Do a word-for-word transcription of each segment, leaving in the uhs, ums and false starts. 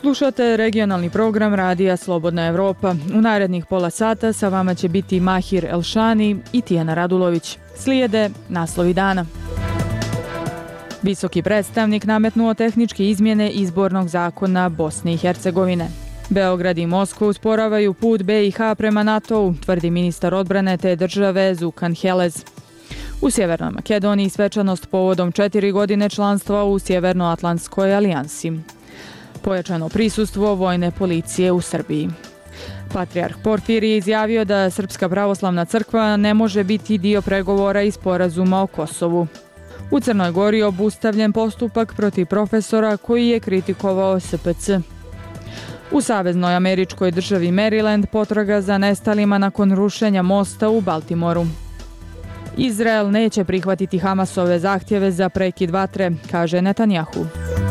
Slušate regionalni program Radija Slobodna Evropa. U narednih pola sata sa vama će biti Mahir Elšani i Tijana Radulović. Slijede naslovi dana. Visoki predstavnik nametnuo tehničke izmjene izbornog zakona Bosne i Hercegovine. Beograd i Moskva usporavaju put be i ha prema NATO-u, tvrdi ministar odbrane te države Zukan Helez. U Sjevernoj Makedoniji svečanost povodom četiri godine članstva u Sjevernoatlantskoj alijansi. Pojačano prisustvo vojne policije u Srbiji. Patrijarh Porfirije je izjavio da Srpska pravoslavna crkva ne može biti dio pregovora i sporazuma o Kosovu. U Crnoj Gori obustavljen postupak protiv profesora koji je kritikovao es pe ce. U saveznoj američkoj državi Maryland potraga za nestalima nakon rušenja mosta u Baltimoru. Izrael neće prihvatiti Hamasove zahtjeve za prekid vatre, kaže Netanjahu.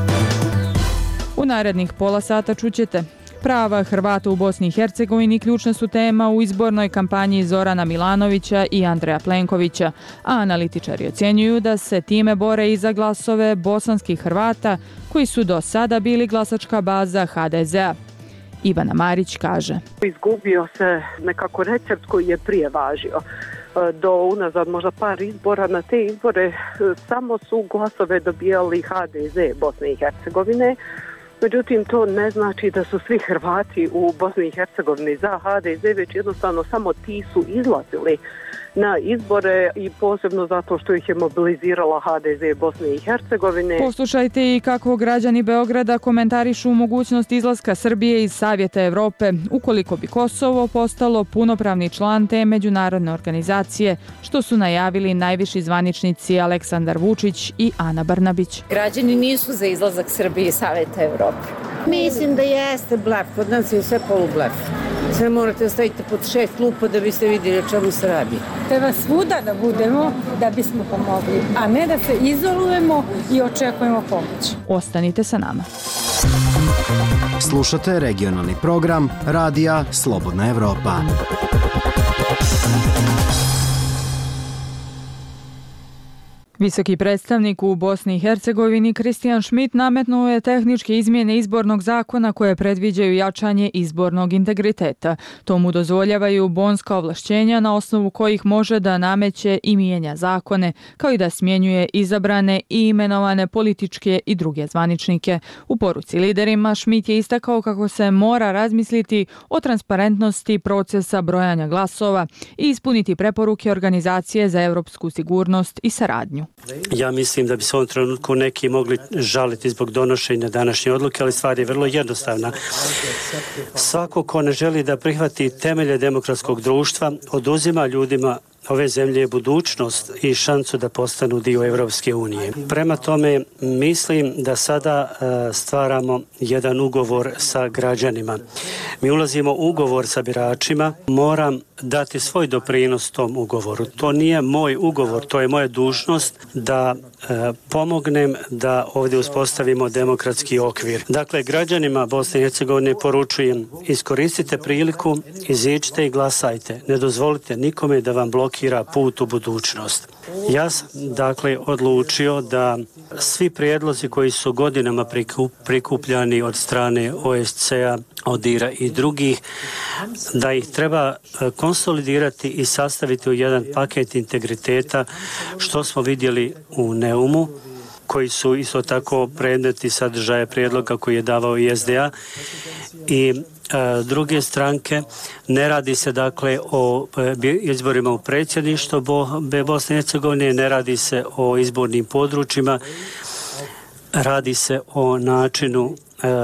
U narednih pola sata čućete: prava Hrvata u Bosni i Hercegovini ključna su tema u izbornoj kampanji Zorana Milanovića i Andreja Plenkovića, a analitičari ocjenjuju da se time bore i za glasove bosanskih Hrvata koji su do sada bili glasačka baza ha de zea. Ivana Marić kaže: izgubio se nekako recept koji je prije važio. Do unazad možda par izbora, na te izbore samo su glasove dobijali ha de ze Bosne i Hercegovine. Međutim, to ne znači da su svi Hrvati u Bosni i Hercegovini za ha de ze, već jednostavno samo ti su izlazili na izbore i posebno zato što ih je mobilizirala ha de ze Bosne i Hercegovine. Poslušajte i kako građani Beograda komentarišu mogućnost izlaska Srbije iz Savjeta Evrope ukoliko bi Kosovo postalo punopravni član te međunarodne organizacije, što su najavili najviši zvaničnici Aleksandar Vučić i Ana Brnabić. Građani nisu za izlazak Srbije iz Savjeta Evrope. Mislim da jeste blef, kod nas je sve polublef. Sve morate staviti pod šest lupa da biste vidjeli o čemu se radi. Treba svuda da budemo da bismo pomogli, a ne da se izolujemo i očekujemo pomoć. Ostanite sa nama. Slušate regionalni program Radija Slobodna Evropa. Visoki predstavnik u Bosni i Hercegovini Kristijan Šmit nametnuo je tehničke izmjene izbornog zakona koje predviđaju jačanje izbornog integriteta. To mu dozvoljavaju bonska ovlašćenja na osnovu kojih može da nameće i mijenja zakone, kao i da smjenjuje izabrane i imenovane političke i druge zvaničnike. U poruci liderima Šmit je istakao kako se mora razmisliti o transparentnosti procesa brojanja glasova i ispuniti preporuke Organizacije za europsku sigurnost i saradnju. Ja mislim da bi se u ovom trenutku neki mogli žaliti zbog donošenja današnje odluke, ali stvar je vrlo jednostavna. Svako ko ne želi da prihvati temelje demokratskog društva, oduzima ljudima ove zemlje budućnost i šansu da postanu dio Evropske unije. Prema tome, mislim da sada uh, stvaramo jedan ugovor sa građanima. Mi ulazimo u ugovor sa biračima, moram dati svoj doprinos tom ugovoru. To nije moj ugovor, to je moja dužnost da uh, pomognem da ovdje uspostavimo demokratski okvir. Dakle, građanima Bosne i Hercegovine poručujem: iskoristite priliku, iziđite i glasajte. Ne dozvolite nikome da vam blokira put u budućnost. Ja sam dakle odlučio da svi prijedlozi koji su godinama prikupljani od strane o es ce a, ODIR-a i drugih, da ih treba konsolidirati i sastaviti u jedan paket integriteta, što smo vidjeli u Neumu, koji su isto tako predmeti sadržaja prijedloga koji je davao i es de a i druge stranke. Ne radi se dakle o izborima u predsjedništvo Bosne i Hercegovine, ne radi se o izbornim područjima, radi se o načinu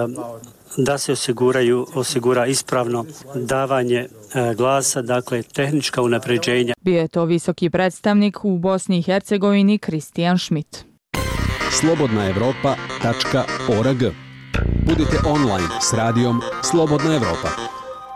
da se osiguraju, osigura ispravno davanje glasa, dakle tehnička unapređenja. Bio je to visoki predstavnik u Bosni i Hercegovini Kristijan Šmit. slobodna evropa tačka org. Budite online s radijom Slobodna Evropa.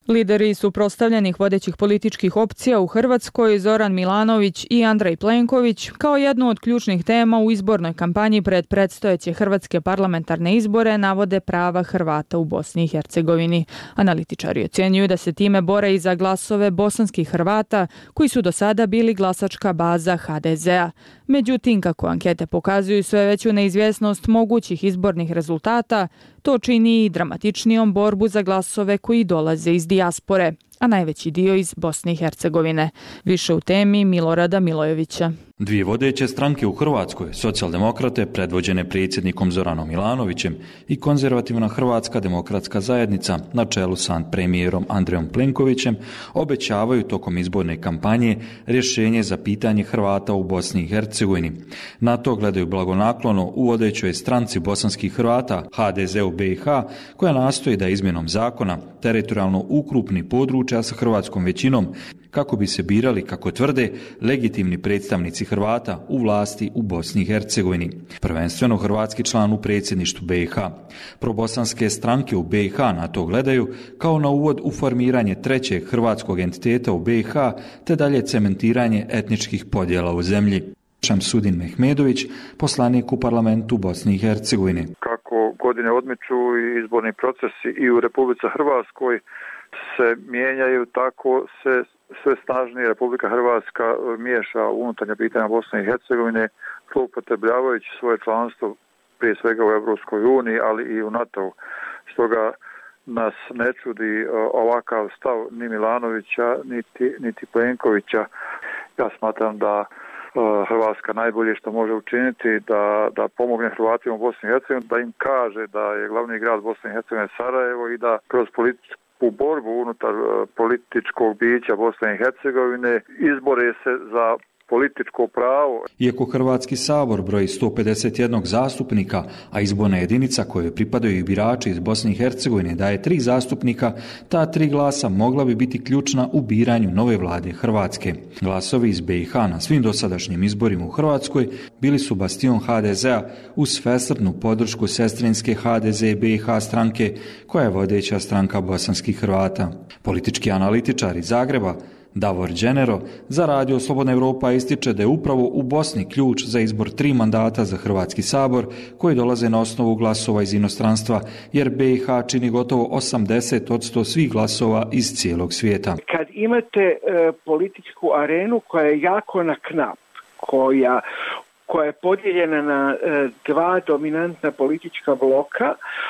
Lideri suprotstavljenih vodećih političkih opcija u Hrvatskoj, Zoran Milanović i Andrej Plenković, kao jednu od ključnih tema u izbornoj kampanji pred predstojeće hrvatske parlamentarne izbore navode prava Hrvata u Bosni i Hercegovini. Analitičari ocjenjuju da se time bore i za glasove bosanskih Hrvata koji su do sada bili glasačka baza ha de zea. Međutim, kako ankete pokazuju sve veću neizvjesnost mogućih izbornih rezultata, to čini i dramatičnijom borbu za glasove koji dolaze iz dijaspore, a najveći dio iz Bosne i Hercegovine. Više u temi Milorada Milojevića. Dvije vodeće stranke u Hrvatskoj, socijaldemokrate predvođene predsjednikom Zoranom Milanovićem i konzervativna Hrvatska demokratska zajednica na čelu sa premijerom Andrejom Plenkovićem, obećavaju tokom izborne kampanje rješenje za pitanje Hrvata u Bosni i Hercegovini. Na to gledaju blagonaklono u vodećoj stranci bosanskih Hrvata ha de ze u be i ha, koja nastoji da izmjenom zakona teritorijalno ukrupni područja sa hrvatskom većinom kako bi se birali, kako tvrde, legitimni predstavnici Hrvata u vlasti u Bosni i Hercegovini. Prvenstveno hrvatski član u predsjedništvu be i ha. Probosanske stranke u be i ha na to gledaju kao na uvod u formiranje trećeg hrvatskog entiteta u be i ha te dalje cementiranje etničkih podjela u zemlji. Šamsudin Mehmedović, poslanik u parlamentu Bosne i Hercegovine. Kako godine odmiču i izborni procesi i u Republici Hrvatskoj se mijenjaju, tako se sve snažnije Republika Hrvatska miješa u unutarnja pitanja Bosne i Hercegovine, zloupotrebljavajući svoje članstvo prije svega u Europskoj uniji, ali i u NATO-u. Stoga nas ne čudi ovakav stav ni Milanovića, niti, niti Plenkovića. Ja smatram da Hrvatska najbolje što može učiniti da, da pomogne Hrvatima u Bosni i Hercegovini, da im kaže da je glavni grad Bosne i Hercegovine Sarajevo i da kroz političku borbu unutar političkog bića Bosne i Hercegovine izbore se za političko pravo. Iako Hrvatski sabor broji sto pedeset jedan zastupnika, a izborna jedinica kojoj pripadaju i birači iz Bosne i Hercegovine daje tri zastupnika, ta tri glasa mogla bi biti ključna u biranju nove vlade Hrvatske. Glasovi iz be i ha na svim dosadašnjim izborima u Hrvatskoj bili su bastion ha de zea uz svesrdnu podršku sestrinske ha de ze be i ha stranke, koja je vodeća stranka bosanskih Hrvata. Politički analitičar iz Zagreba Davor Đenero za radio Slobodna Evropa ističe da je upravo u Bosni ključ za izbor tri mandata za Hrvatski sabor koji dolaze na osnovu glasova iz inostranstva, jer be i ha čini gotovo osamdeset posto svih glasova iz cijelog svijeta. Kad imate e, političku arenu koja je jako na knap, koja koja je podijeljena na e, dva dominantna politička bloka,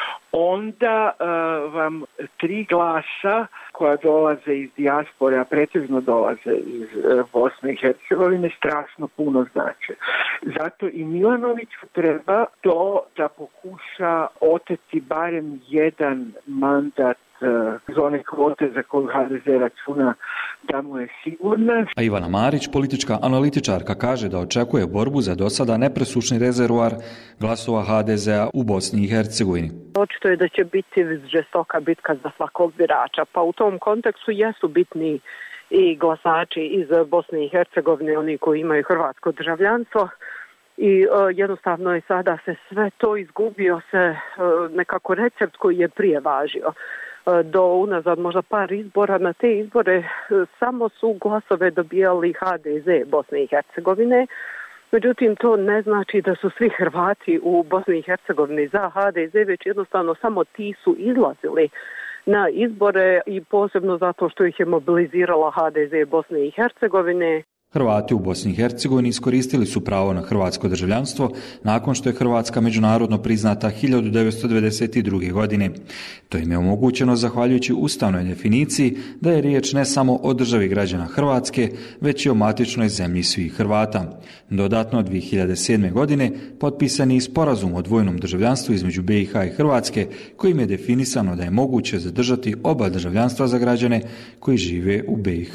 onda e, vam tri glasa koja dolaze iz dijaspore, a pretežno dolaze iz e, Bosne i Hercegovine, strašno puno znače. Zato i Milanoviću treba to da pokuša oteti barem jedan mandat iz one kvote za koju ha de ze računa da mu je sigurna. A Ivana Marić, politička analitičarka, kaže da očekuje borbu za dosada nepresušni rezervoar glasova ha de zea u Bosni i Hercegovini. Očito je da će biti žestoka bitka za svakog birača, pa u tom kontekstu jesu bitni i glasači iz Bosne i Hercegovine, oni koji imaju hrvatsko državljanstvo. I uh, jednostavno je sada se sve to izgubio se uh, nekako recept koji je prije važio. Do unazad možda par izbora, na te izbore samo su glasove dobijali ha de ze Bosne i Hercegovine. Međutim, to ne znači da su svi Hrvati u Bosni i Hercegovini za ha de ze, već jednostavno samo ti su izlazili na izbore i posebno zato što ih je mobilizirala ha de ze Bosne i Hercegovine. Hrvati u Bosni i Hercegovini iskoristili su pravo na hrvatsko državljanstvo nakon što je Hrvatska međunarodno priznata hiljadu devetsto devedeset druge. godine. To im je omogućeno zahvaljujući ustavnoj definiciji da je riječ ne samo o državi građana Hrvatske, već i o matičnoj zemlji svih Hrvata. Dodatno, dvije hiljade sedme. godine potpisan je sporazum o dvojnom državljanstvu između be i ha i Hrvatske, kojim je definisano da je moguće zadržati oba državljanstva za građane koji žive u be i ha.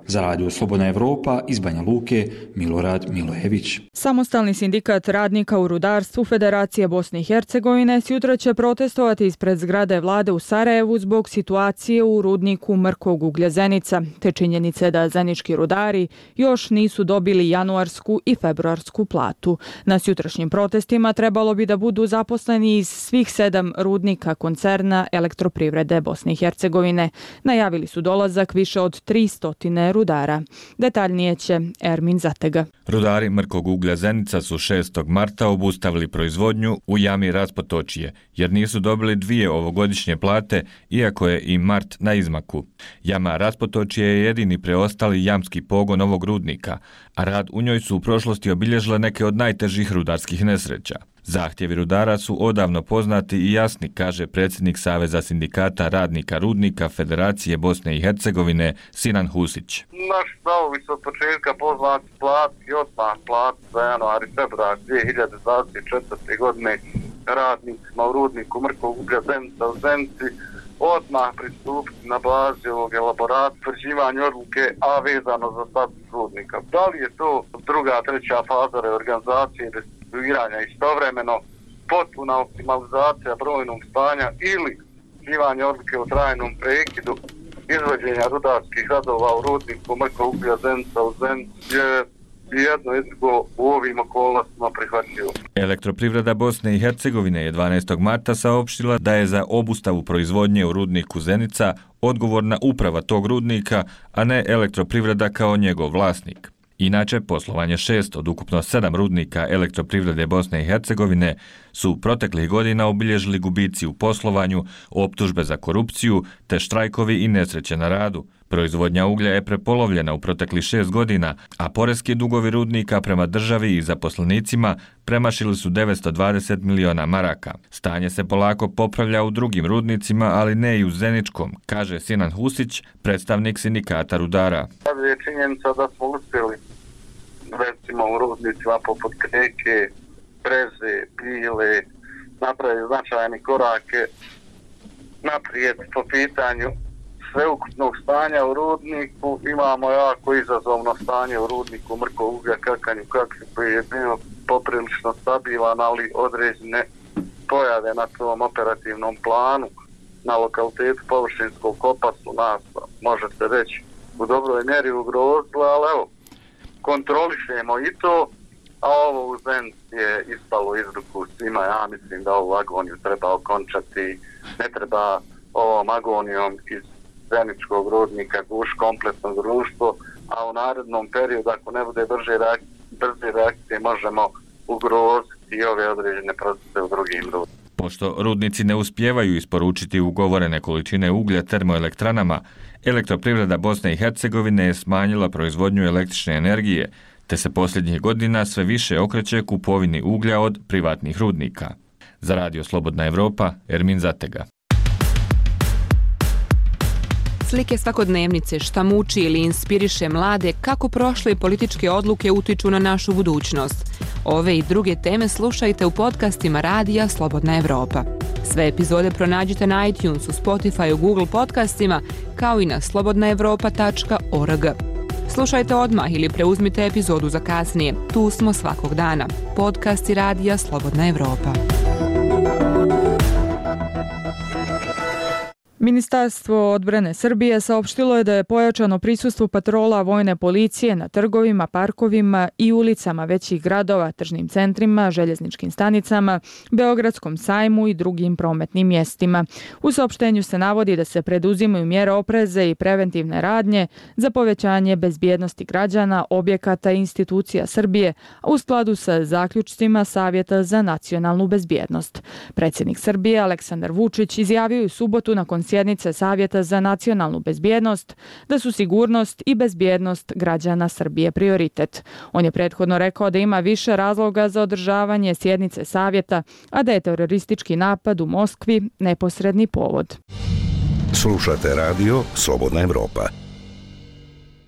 Za Radio Slobodna Evropa iz Banja Luke, Milorad Milojević. Samostalni sindikat radnika u rudarstvu Federacije Bosne i Hercegovine sjutra će protestovati ispred zgrade vlade u Sarajevu zbog situacije u rudniku mrkog uglja Zenica, te činjenice da zenički rudari još nisu dobili januarsku i februarsku platu. Na sjutrašnjim protestima trebalo bi da budu zaposleni iz svih sedam rudnika koncerna Elektroprivrede Bosne i Hercegovine. Najavili su dolazak više od tristo rudara. Detaljnije će Ermin Zatega. Rudari mrkog uglja Zenica su šestog marta obustavili proizvodnju u jami Raspotočije, jer nisu dobili dvije ovogodišnje plate, iako je i mart na izmaku. Jama Raspotočije je jedini preostali jamski pogon ovog rudnika, a rad u njoj su u prošlosti obilježile neke od najtežih rudarskih nesreća. Zahtjevi rudara su odavno poznati i jasni, kaže predsjednik Saveza sindikata radnika rudnika Federacije Bosne i Hercegovine Sinan Husić. Naši stavovi su od početka poznati plati, odmah plati za januar i februar dvije hiljade dvadeset četvrte. godine radnicima u rudniku mrkog uglja Zenica u Zenici odmah pristupiti na bazi ovog elaborata utvrđivanja odluke, a vezano za status rudnika. Da li je to druga, treća faza reorganizacije i restituiranja istovremeno, potpuna optimalizacija brojnog stanja ili utvrđivanje odluke o trajnom prekidu izvođenja rudarskih radova u rudniku mrkog uglja Zenica u Zenici je jedno i drugo u ovim okolnostima prihvatljivo. Elektroprivreda Bosne i Hercegovine je dvanaestog marta saopštila da je za obustavu proizvodnje u rudniku Zenica odgovorna uprava tog rudnika, a ne Elektroprivreda kao njegov vlasnik. Inače, poslovanje šest od ukupno sedam rudnika Elektroprivrede Bosne i Hercegovine su proteklih godina obilježili gubici u poslovanju, optužbe za korupciju te štrajkovi i nesreće na radu. Proizvodnja uglja je prepolovljena u proteklih šest godina, a poreski dugovi rudnika prema državi i zaposlenicima premašili su devetsto dvadeset miliona maraka. Stanje se polako popravlja u drugim rudnicima, ali ne i u Zeničkom, kaže Sinan Husić, predstavnik sindikata rudara. Sad je činjenica da smo uspjeli, recimo u rudnicima poput Kreke, Breze, Pile, napraviti značajne korake naprijed po pitanju sveukupnog stanja u rudniku. Imamo jako izazovno stanje u rudniku mrkog uglja Kakanju Kakvi, koji je bio poprilično stabilan, ali određene pojave na tom operativnom planu na lokalitetu površinskog kopa su nas, možete reći, u dobroj mjeri ugrozile, ali evo, kontrolišemo i to, a ovo u Zenici je ispalo iz ruku svima. Ja mislim da ovu agoniju treba okončati, ne treba ovom agonijom iz Zeničkog rudnika guš kompletno društvo, a u narednom periodu, ako ne bude brže reakcije, brze reakcije, možemo ugroziti i ove određene procese u drugim rudnicima. Pošto rudnici ne uspijevaju isporučiti ugovorene količine uglja termoelektranama, Elektroprivreda Bosne i Hercegovine je smanjila proizvodnju električne energije, te se posljednjih godina sve više okreće kupovini uglja od privatnih rudnika. Za Radio Slobodna Evropa, Ermin Zatega. Slike svakodnevnice, šta muči ili inspiriše mlade, kako prošle političke odluke utiču na našu budućnost. Ove i druge teme slušajte u podcastima Radija Slobodna Evropa. Sve epizode pronađite na iTunesu, Spotify, Google podcastima, kao i na slobodna evropa tačka org. Slušajte odmah ili preuzmite epizodu za kasnije. Tu smo svakog dana. Podcasti Radija Slobodna Evropa. Ministarstvo odbrane Srbije saopštilo je da je pojačano prisustvo patrola vojne policije na trgovima, parkovima i ulicama većih gradova, tržnim centrima, željezničkim stanicama, Beogradskom sajmu i drugim prometnim mjestima. U saopštenju se navodi da se preduzimaju mjere opreze i preventivne radnje za povećanje bezbjednosti građana, objekata i institucija Srbije, a u skladu sa zaključcima Savjeta za nacionalnu bezbjednost. Predsjednik Srbije Aleksandar Vučić izjavio je u subotu nakon sjednice Savjeta za nacionalnu bezbjednost da su sigurnost i bezbjednost građana Srbije prioritet. On je prethodno rekao da ima više razloga za održavanje sjednice Savjeta, a da je teroristički napad u Moskvi neposredni povod. Slušate radio Slobodna Evropa.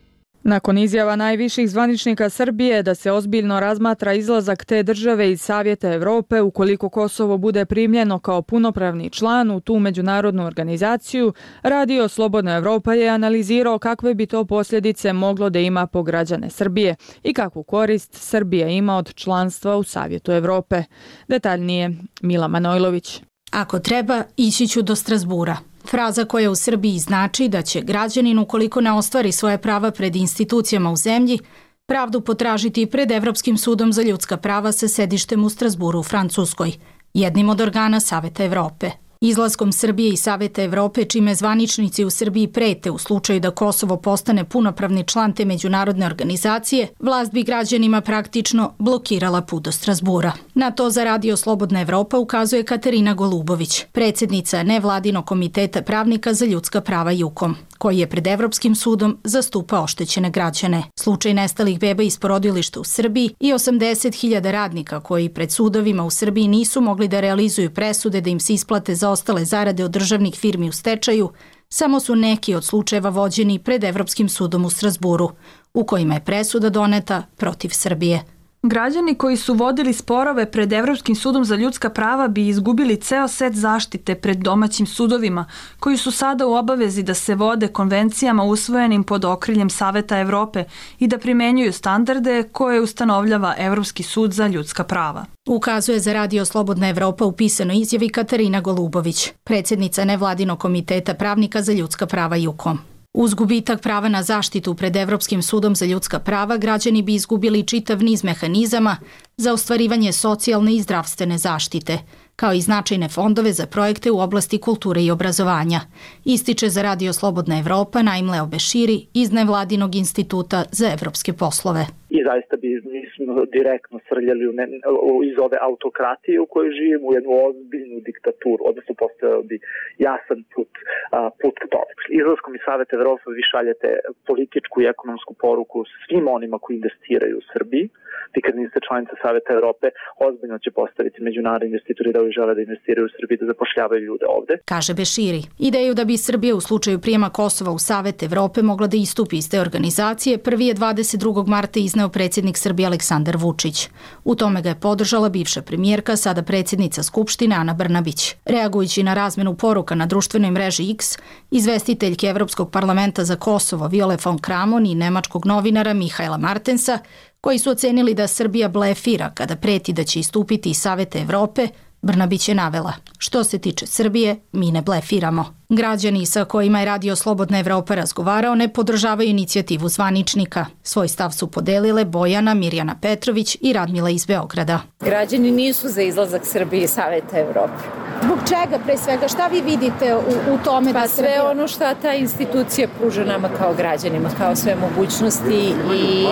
Nakon izjava najviših zvaničnika Srbije da se ozbiljno razmatra izlazak te države iz Savjeta Evrope ukoliko Kosovo bude primljeno kao punopravni član u tu međunarodnu organizaciju, Radio Slobodna Evropa je analizirao kakve bi to posljedice moglo da ima po građane Srbije i kakvu korist Srbija ima od članstva u Savjetu Evrope. Detaljnije Mila Manojlović. Ako treba, ići ću do Strasbura. Fraza koja u Srbiji znači da će građanin, ukoliko ne ostvari svoje prava pred institucijama u zemlji, pravdu potražiti pred Evropskim sudom za ljudska prava sa sedištem u Strasburu u Francuskoj, jednim od organa Saveta Evrope. Izlaskom Srbije i Saveta Evrope, čime zvaničnici u Srbiji prete u slučaju da Kosovo postane punopravni član te međunarodne organizacije, vlast bi građanima praktično blokirala put do Strasbura. Na to za Radio Slobodna Evropa ukazuje Katarina Golubović, predsjednica nevladinog komiteta pravnika za ljudska prava Jukom, koji je pred Evropskim sudom zastupao oštećene građane. Slučaj nestalih beba iz porodilišta u Srbiji i osamdeset hiljada radnika koji pred sudovima u Srbiji nisu mogli da realizuju presude da im se isplate za ostale zarade od državnih firmi u stečaju, samo su neki od slučajeva vođeni pred Evropskim sudom u Strasburu, u kojima je presuda doneta protiv Srbije. Građani koji su vodili sporove pred Evropskim sudom za ljudska prava bi izgubili ceo set zaštite pred domaćim sudovima, koji su sada u obavezi da se vode konvencijama usvojenim pod okriljem Saveta Evrope i da primenjuju standarde koje ustanovljava Evropski sud za ljudska prava. Ukazuje za Radio Slobodna Evropa u pisanoj izjavi Katarina Golubović, predsjednica nevladinog komiteta pravnika za ljudska prava Jukom. Uz gubitak prava na zaštitu pred Evropskim sudom za ljudska prava, građani bi izgubili čitav niz mehanizama za ostvarivanje socijalne i zdravstvene zaštite, kao i značajne fondove za projekte u oblasti kulture i obrazovanja, ističe za Radio Slobodna Evropa Naim Leo Beširi iz Nevladinog instituta za evropske poslove. I zaista bi nismo direktno srljali u ne, iz ove autokratije u kojoj živimo u jednu ozbiljnu diktaturu, odnosno postojao bi jasan put, a, put ka tome. Izlaskom iz Saveta Evrope vi šaljete političku i ekonomsku poruku svim onima koji investiraju u Srbiji. Vi kad niste članica Saveta Evrope, ozbiljno će postaviti međunarodni investitori da žele da investiraju u Srbiji, da zapošljavaju ljude ovde. Kaže Beširi. Ideju da bi Srbija u slučaju prijema Kosova u Savet Evrope mogla da istupi iz te organizacije, prvi je dvadeset drugog marta izneo predsjednik Srbije Aleksandar Vučić. U tome ga je podržala bivša premijerka, sada predsjednica Skupštine Ana Brnabić. Reagujući na razmenu poruka na društvenoj mreži X, izvestiteljke Evropskog parlamenta za Kosovo Viole von Kramon i nemačkog novinara Mihaela Martensa, koji su ocenili da Srbija blefira kada preti da će istupiti iz Saveta Evrope, Brnabić je navela: što se tiče Srbije, mi ne blefiramo. Građani sa kojima je Radio Slobodna Evropa razgovarao ne podržavaju inicijativu zvaničnika. Svoj stav su podelile Bojana, Mirjana Petrović i Radmila iz Beograda. Građani nisu za izlazak Srbije iz Saveta Evrope. Zbog čega, pre svega, šta vi vidite u, u tome pa da Srbija... sve ono što ta institucija pruža nama kao građanima, kao sve mogućnosti i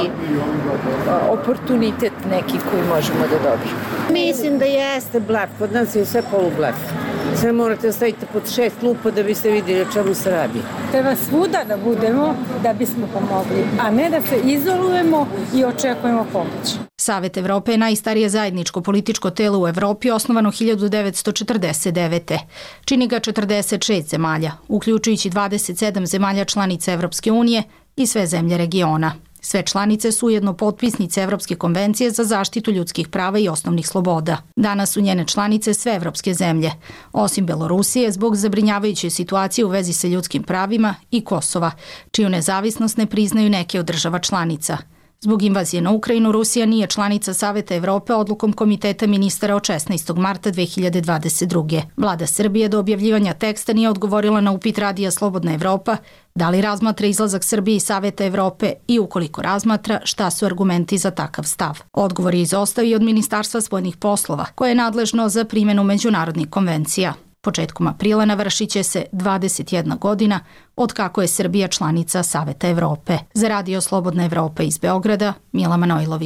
oportunitet neki koji možemo da dobijemo. Mislim da jeste blef, kod nas je sve polublef. Sve morate staviti pod šest klupa da biste vidjeli o čemu se radi. Treba svuda da budemo da bismo pomogli, a ne da se izolujemo i očekujemo pomoć. Savet Evrope je najstarije zajedničko političko telo u Evropi, osnovano hiljadu devetsto četrdeset devete. Čini ga četrdeset šest zemalja, uključujući dvadeset sedam zemalja članica Evropske unije i sve zemlje regiona. Sve članice su ujedno potpisnice Evropske konvencije za zaštitu ljudskih prava i osnovnih sloboda. Danas su njene članice sve evropske zemlje, osim Belorusije zbog zabrinjavajuće situacije u vezi sa ljudskim pravima i Kosova, čiju nezavisnost ne priznaju neke od država članica. Zbog invazije na Ukrajinu, Rusija nije članica Saveta Evrope odlukom Komiteta ministara od šesnaestog marta dve hiljade dvadeset druge. Vlada Srbije do objavljivanja teksta nije odgovorila na upit Radija Slobodna Evropa da li razmatra izlazak Srbije iz Saveta Evrope i ukoliko razmatra, šta su argumenti za takav stav. Odgovor je izostavio od Ministarstva spoljnih poslova, koje je nadležno za primjenu međunarodnih konvencija. Početkom aprila navršit će se dvadeset jedna godina od kako je Srbija članica Saveta Evrope. Za Radio Slobodna Evropa iz Beograda, Mila Manojlović.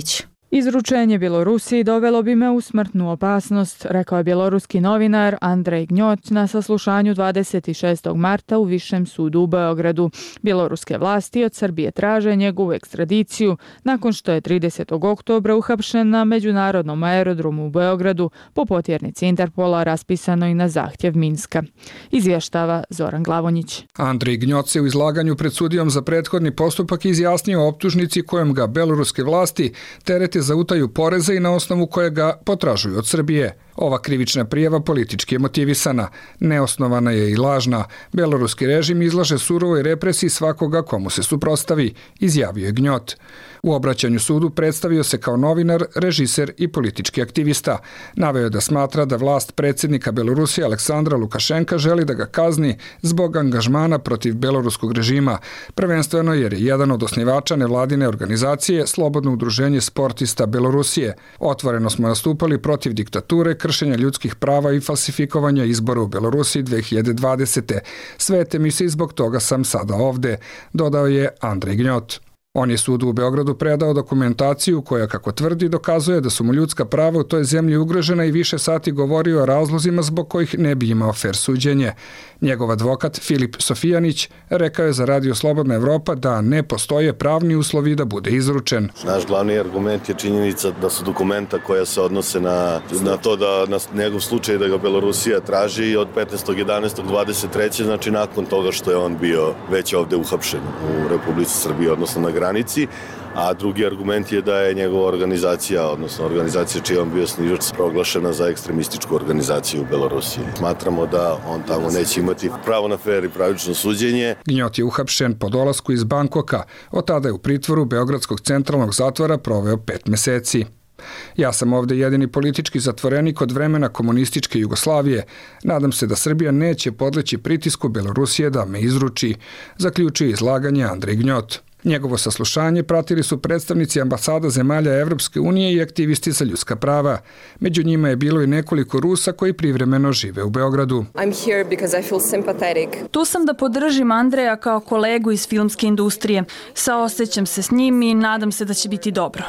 Izručenje Bjelorusiji dovelo bi me u smrtnu opasnost, rekao je bjeloruski novinar Andrej Gnjot na saslušanju dvadeset šestog marta u Višem sudu u Beogradu. Bjeloruske vlasti od Srbije traže njegovu ekstradiciju nakon što je tridesetog oktobra uhapšen na međunarodnom aerodromu u Beogradu po potjernici Interpola raspisano i na zahtjev Minska. Izvještava Zoran Glavonjić. Andrej Gnjot se u izlaganju pred sudijom za prethodni postupak izjasnio o optužnici kojom ga beloruske vlasti terete za utaju poreza i na osnovu koje ga potražuju od Srbije. Ova krivična prijava politički je motivisana, neosnovana je i lažna. Beloruski režim izlaže surovoj represiji svakoga komu se suprotstavi, izjavio je Gnjot. U obraćanju sudu predstavio se kao novinar, režiser i politički aktivista. Naveo je da smatra da vlast predsjednika Belorusije Aleksandra Lukašenka želi da ga kazni zbog angažmana protiv beloruskog režima, prvenstveno jer je jedan od osnivača nevladine organizacije Slobodno udruženje sportista Belorusije. Otvoreno smo nastupali protiv diktature, kršenja ljudskih prava i falsifikovanja izbora u Belorusiji dve hiljade dvadesete. Svete mi se i zbog toga sam sada ovde, dodao je Andrej Gnjot. On je sudu u Beogradu predao dokumentaciju koja, kako tvrdi, dokazuje da su mu ljudska prava u toj zemlji ugrožena i više sati govorio o razlozima zbog kojih ne bi imao fer suđenje. Njegov advokat Filip Sofijanić rekao je za Radio Slobodna Evropa da ne postoje pravni uslovi da bude izručen. Naš glavni argument je činjenica da su dokumenta koja se odnose na, na to da na njegov slučaj da ga Belorusija traži od petnaestog jedanaestog dvadeset treće znači nakon toga što je on bio već ovde uhapšen u Republici Srbiji, odnosno na granici, a drugi argument je da je njegova organizacija, odnosno organizacija čiji je on bio osnivač, proglašena za ekstremističku organizaciju u Belorusiji. Smatramo da on tamo neće imati pravo na fer i pravično suđenje. Gnjot je uhapšen po dolasku iz Bankoka, od tada je u pritvoru Beogradskog centralnog zatvora proveo pet meseci. Ja sam ovde jedini politički zatvorenik od vremena komunističke Jugoslavije. Nadam se da Srbija neće podleći pritisku Belorusije da me izruči, zaključuje izlaganje Andrej Gnjot. Njegovo saslušanje pratili su predstavnici ambasada zemalja Evropske unije i aktivisti za ljudska prava. Među njima je bilo i nekoliko Rusa koji privremeno žive u Beogradu. I'm here because I feel sympathetic. Tu sam da podržim Andreja kao kolegu iz filmske industrije. Saosećam se s njim i nadam se da će biti dobro.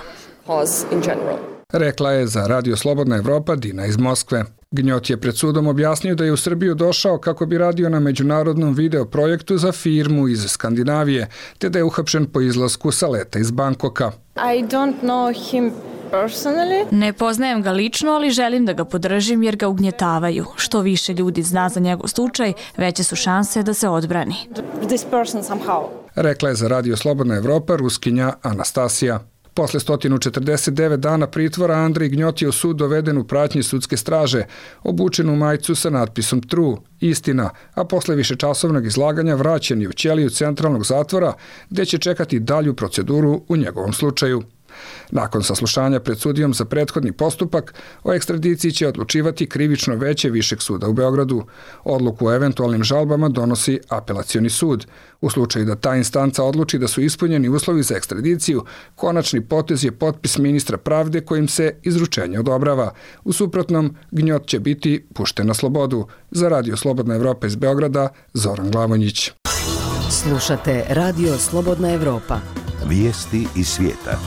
In general. Rekla je za Radio Slobodna Evropa Dina iz Moskve. Gnjot je pred sudom objasnio da je u Srbiju došao kako bi radio na međunarodnom video projektu za firmu iz Skandinavije, te da je uhapšen po izlasku sa leta iz Bankoka. I don't know him personally. Ne poznajem ga lično, ali želim da ga podržim jer ga ugnjetavaju. Što više ljudi zna za njegov slučaj, veće su šanse da se odbrani. This person somehow. Rekla je za Radio Slobodna Evropa Ruskinja Anastasija. Posle sto četrdeset devet dana pritvora Andrej Gnjot je u sud doveden u pratnji sudske straže, obučen u majicu sa natpisom True, istina, a posle višečasovnog izlaganja vraćen je u ćeliju centralnog zatvora gde će čekati dalju proceduru u njegovom slučaju. Nakon saslušanja pred sudijom za prethodni postupak, o ekstradiciji će odlučivati krivično veće Višeg suda u Beogradu. Odluku o eventualnim žalbama donosi apelacioni sud. U slučaju da ta instanca odluči da su ispunjeni uslovi za ekstradiciju, konačni potez je potpis ministra pravde kojim se izručenje odobrava. U suprotnom, Gnjot će biti pušten na slobodu. Za Radio Slobodna Evropa iz Beograda, Zoran Glavonjić. Slušate Radio Slobodna Evropa. Vijesti iz svijeta.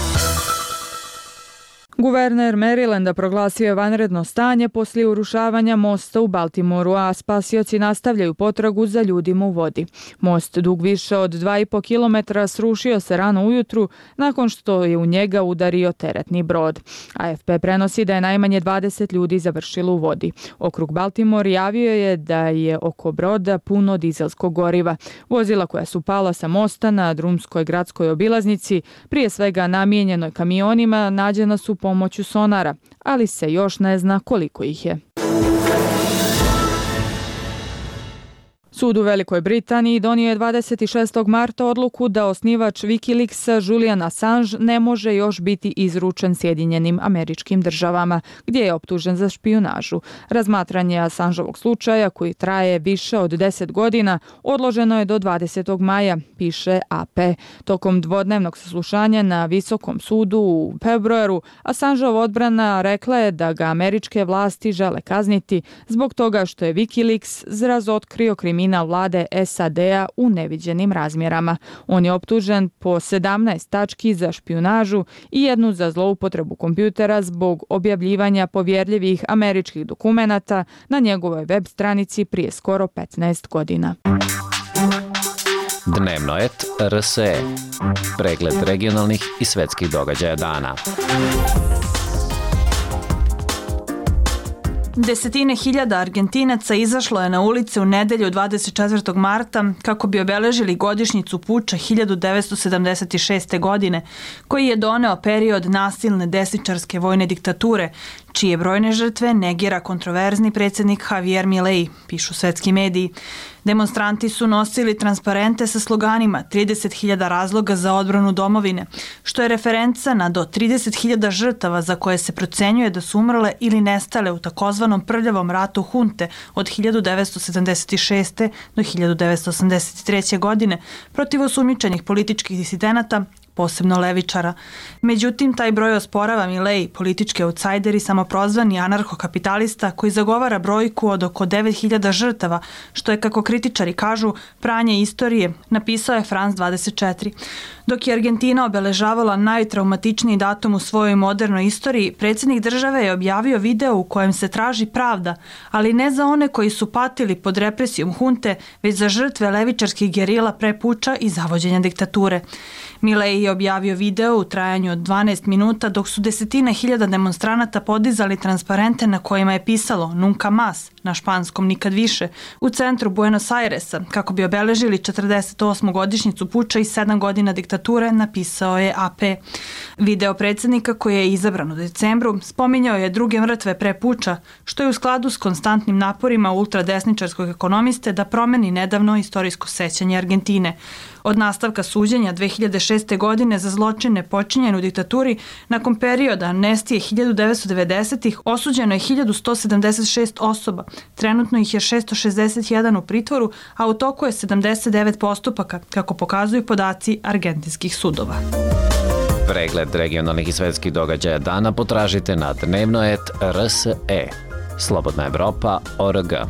Guverner Marylanda proglasio je vanredno stanje poslije urušavanja mosta u Baltimoru, a spasioci nastavljaju potragu za ljudima u vodi. Most, dug više od dva i po kilometra, srušio se rano ujutru nakon što je u njega udario teretni brod. A F P prenosi da je najmanje dvadeset ljudi završilo u vodi. Okrug Baltimore javio je da je oko broda puno dizelskog goriva. Vozila koja su pala sa mosta na drumskoj gradskoj obilaznici, prije svega namijenjenoj kamionima, nađena su pomoću sonara, ali se još ne zna koliko ih je. Sud u Velikoj Britaniji donio je dvadeset šestog marta odluku da osnivač Wikileaksa Julian Assange ne može još biti izručen Sjedinjenim Američkim Državama, gdje je optužen za špijunažu. Razmatranje Assangeovog slučaja, koji traje više od deset godina, odloženo je do dvadesetog maja, piše A P. Tokom dvodnevnog saslušanja na Visokom sudu u februaru, Assangeova odbrana rekla je da ga američke vlasti žele kazniti zbog toga što je Wikileaks razotkrio kriminal kriminal vlade S A D-a u neviđenim razmjerama. On je optužen po sedamnaest tački za špijunažu i jednu za zloupotrebu kompjutera zbog objavljivanja povjerljivih američkih dokumenata na njegovoj web stranici prije skoro petnaest godina. Dnevnoet R S E. Pregled regionalnih i svetskih događaja dana. Desetine hiljada Argentinaca izašlo je na ulice u nedelju dvadeset četvrtog marta kako bi obeležili godišnjicu puča hiljadu devetsto sedamdeset šeste. godine, koji je doneo period nasilne desničarske vojne diktature, čije brojne žrtve negira kontroverzni predsjednik Javier Milei, pišu svetski mediji. Demonstranti su nosili transparente sa sloganima trideset hiljada razloga za odbranu domovine, što je referenca na do trideset hiljada žrtava za koje se procenjuje da su umrle ili nestale u takozvanom prljavom ratu hunte od hiljadu devetsto sedamdeset šeste. do hiljadu devetsto osamdeset treće. godine protiv osumnjičenih političkih disidenata, posebno levičara. Međutim, taj broj osporava Milei, politički outsider i samoprozvani anarhokapitalista koji zagovara brojku od oko devet hiljada žrtava, što je, kako kritičari kažu, pranje istorije, napisao je France dvadeset četiri. Dok je Argentina obeležavala najtraumatičniji datum u svojoj modernoj istoriji, predsjednik države je objavio video u kojem se traži pravda, ali ne za one koji su patili pod represijom hunte, već za žrtve levičarskih gerila pre puča i zavođenja diktature. Milei je objavio video u trajanju od dvanaest minuta dok su desetine hiljada demonstranata podizali transparente na kojima je pisalo Nunca más, na španskom nikad više, u centru Buenos Airesa, kako bi obeležili četrdeset osmu godišnjicu puča i sedam godina diktature, napisao je A P. Video predsjednika, koji je izabran u decembru, spominjao je druge mrtve pre puča, što je u skladu s konstantnim naporima ultradesničarskog ekonomiste da promeni nedavno istorijsko sećanje Argentine. Od nastavka suđenja dve hiljade šeste. godine za zločine počinjene u diktaturi, nakon perioda amnestije hiljadu devetsto devedesetih. osuđeno je hiljadu sto sedamdeset šest osoba, trenutno ih je šesto šezdeset jedan u pritvoru, a u toku je sedamdeset devet postupaka, kako pokazuju podaci argentinskih sudova. Pregled regionalnih i svetskih događaja dana potražite na Dnevnoet R S E. Slobodna Evropa O R G.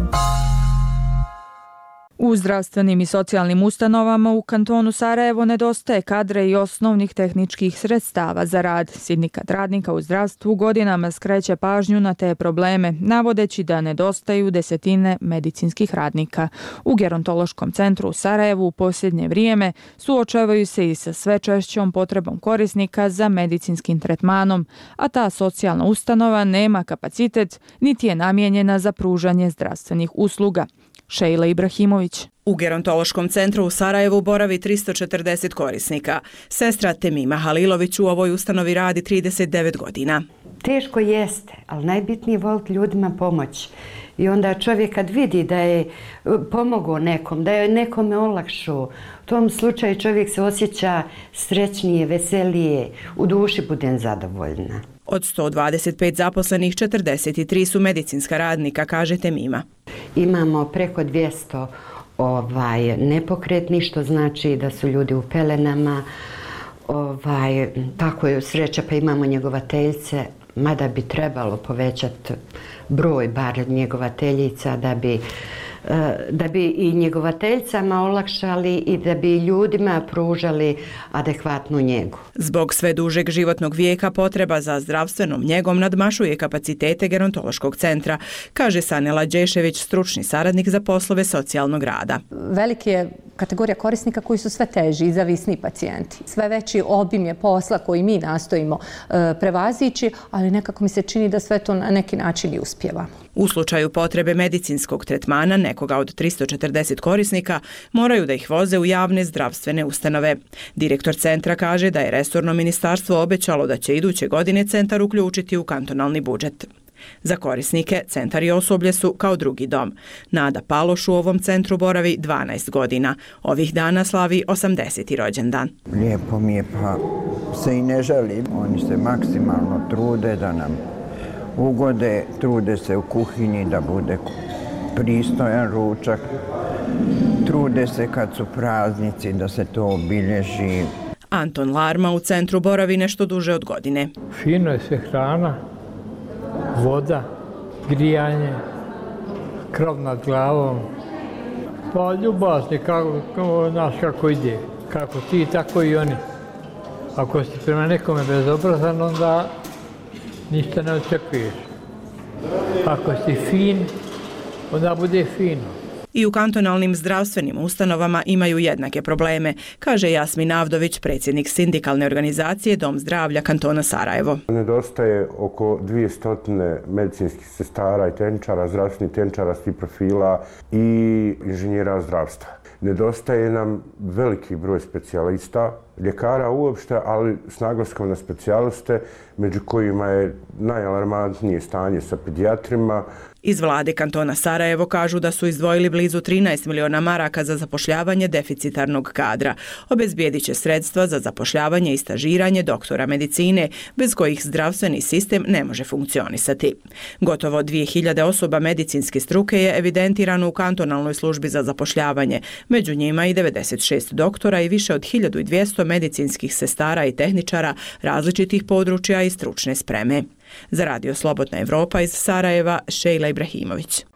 U zdravstvenim i socijalnim ustanovama u kantonu Sarajevo nedostaje kadre i osnovnih tehničkih sredstava za rad. Sindikat radnika u zdravstvu godinama skreće pažnju na te probleme, navodeći da nedostaju desetine medicinskih radnika. U gerontološkom centru u Sarajevu u posljednje vrijeme suočavaju se i sa sve češćom potrebom korisnika za medicinskim tretmanom, a ta socijalna ustanova nema kapacitet niti je namijenjena za pružanje zdravstvenih usluga. Šejla Ibrahimović. U gerontološkom centru u Sarajevu boravi tristo četrdeset korisnika. Sestra Temima Halilović u ovoj ustanovi radi trideset devet godina. Teško jeste, ali najbitnije je voliti ljudima pomoć. I onda čovjek kad vidi da je pomogao nekom, da je nekome olakšao, u tom slučaju čovjek se osjeća srećnije, veselije, u duši budem zadovoljna. Od sto dvadeset pet zaposlenih, četrdeset tri su medicinska radnika, kaže Temima. Imamo preko dvjesto ovaj, nepokretnih, što znači da su ljudi u pelenama. Ovaj, tako je sreća, pa imamo njegovateljice, mada bi trebalo povećati broj bar njegovateljica da bi da bi i njegovateljicama olakšali i da bi ljudima pružali adekvatnu njegu. Zbog sve dužeg životnog vijeka potreba za zdravstvenom njegom nadmašuje kapacitete gerontološkog centra, kaže Sanela Đešević, stručni saradnik za poslove socijalnog rada. Veliki je kategorija korisnika koji su sve teži i zavisni pacijenti. Sve veći obim je posla koji mi nastojimo prevazići, ali nekako mi se čini da sve to na neki način i uspijevamo. U slučaju potrebe medicinskog tretmana nekoga od tristo četrdeset korisnika moraju da ih voze u javne zdravstvene ustanove. Direktor centra kaže da je resorno ministarstvo obećalo da će iduće godine centar uključiti u kantonalni budžet. Za korisnike centar i osoblje su kao drugi dom. Nada Paloš u ovom centru boravi dvanaest godina. Ovih dana slavi osamdeseti rođendan. Lijepo mi je, pa se i ne žalim. Oni se maksimalno trude da nam ugode, trude se u kuhinji da bude pristojan ručak. Trude se kad su praznici da se to obilježi. Anton Larma u centru boravi nešto duže od godine. Fino je sve hrana, voda, grijanje, krov nad glavom, Pa ljubazni, kako, kako, znaš kako ide. Kako ti, tako i oni. Ako si prema nekome bezobrazan, onda ništa ne očekuješ. Ako si fin, onda bude fino. I u kantonalnim zdravstvenim ustanovama imaju jednake probleme, kaže Jasmin Avdović, predsjednik sindikalne organizacije Dom zdravlja kantona Sarajevo. Nedostaje oko dvjesto medicinskih sestara i tehničara, zdravstvenih tehničara svih profila i inženjera zdravstva. Nedostaje nam veliki broj specijalista, ljekara uopšte, ali s naglaskom na specijaliste, među kojima je najalarmantnije stanje sa pedijatrima. Iz vlade kantona Sarajevo kažu da su izdvojili blizu trinaest miliona maraka za zapošljavanje deficitarnog kadra. Obezbijedit će sredstva za zapošljavanje i stažiranje doktora medicine, bez kojih zdravstveni sistem ne može funkcionisati. Gotovo dvije hiljade osoba medicinske struke je evidentirano u kantonalnoj službi za zapošljavanje, među njima i devedeset šest doktora i više od hiljadu dvjesto medicinskih sestara i tehničara različitih područja i stručne spreme. Za Radio Slobodna Evropa iz Sarajeva, Šejla Ibrahimović.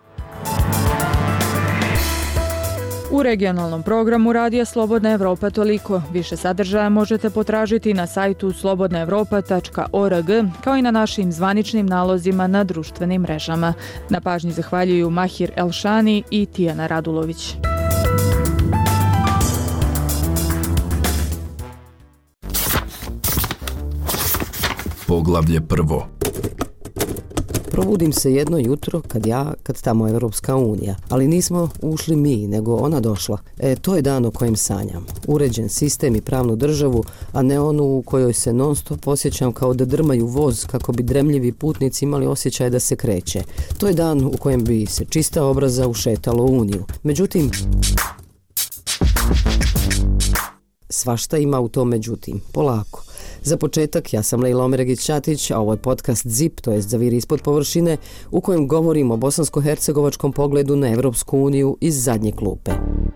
U regionalnom programu Radija Slobodna Evropa toliko. Više sadržaja možete potražiti na sajtu slobodna evropa tačka org, kao i na našim zvaničnim nalozima na društvenim mrežama. Na pažnji zahvaljuju Mahir Elšani i Tijana Radulović. Poglavlje prvo. Probudim se jedno jutro kad ja, kad tamo Evropska unija, ali nismo ušli mi, nego ona došla. E, to je dan o kojem sanjam. Uređen sistem i pravnu državu, a ne onu u kojoj se non stop osjećam kao da drmaju voz kako bi dremljivi putnici imali osjećaj da se kreće. To je dan u kojem bi se čista obraza ušetalo u uniju. Međutim, svašta ima u tom međutim. Polako. Za početak, ja sam Lejla Omeregić-Ćatić, a ovo je podcast ZIP, to jest Zaviri ispod površine, u kojem govorim o bosansko-hercegovačkom pogledu na Evropsku uniju iz zadnje klupe.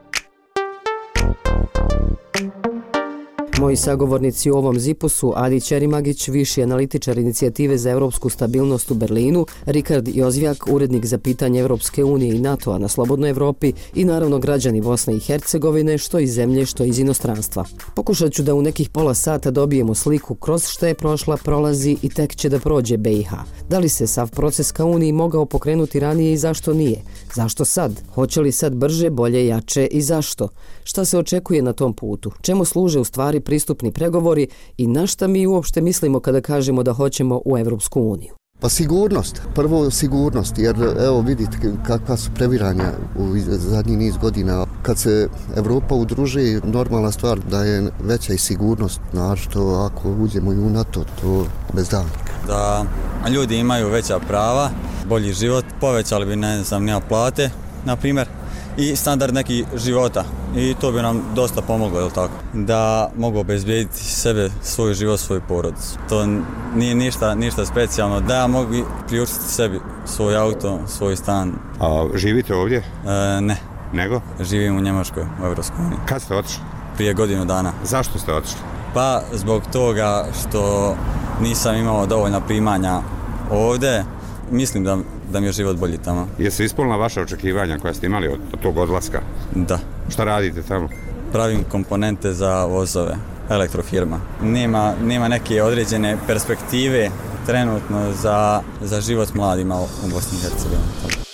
Moji sagovornici u ovom zipu su Adi Ćerimagić, viši analitičar inicijative za evropsku stabilnost u Berlinu, Rikard Jozvjak, urednik za pitanje Evropske unije i NATO-a na Slobodnoj Evropi i naravno građani Bosne i Hercegovine, što iz zemlje, što iz inostranstva. Pokušat ću da u nekih pola sata dobijemo sliku kroz što je prošla, prolazi i tek će da prođe B i H. Da li se sav proces ka Uniji mogao pokrenuti ranije i zašto nije? Zašto sad? Hoće li sad brže, bolje, jače i zašto? Šta se očekuje na tom putu? Čemu služe u stvari pristupni pregovori i na šta mi uopšte mislimo kada kažemo da hoćemo u Evropsku uniju? Pa sigurnost, prvo sigurnost, jer evo vidite kakva su previranja u zadnji niz godina. Kad se Evropa udruži, normalna stvar da je veća i sigurnost, našto ako uđemo i u NATO, to bez davnika. Da ljudi imaju veća prava, bolji život, povećali bi, ne znam, nema plate, na primjer, i standard neki života. I to bi nam dosta pomoglo, je li tako? Da mogu obezbijediti sebe, svoj život, svoju porodicu. To nije ništa, ništa specijalno. Da ja mogu priučiti sebi svoj auto, svoj stan. A živite ovdje? E, ne. Nego? Živim u Njemačkoj, u Evropskoj uniji. Kad ste otišli? Prije godinu dana. Zašto ste otišli? Pa zbog toga što nisam imao dovoljna primanja ovdje. Mislim da, da mi je život bolji tamo. Jesu ispunila vaše očekivanja koja ste imali od, od tog odlaska? Da. Šta radite tamo? Pravim komponente za vozove, elektrofirma. Nema, nema neke određene perspektive trenutno za, za život mladima u Bosni i Hercegovini.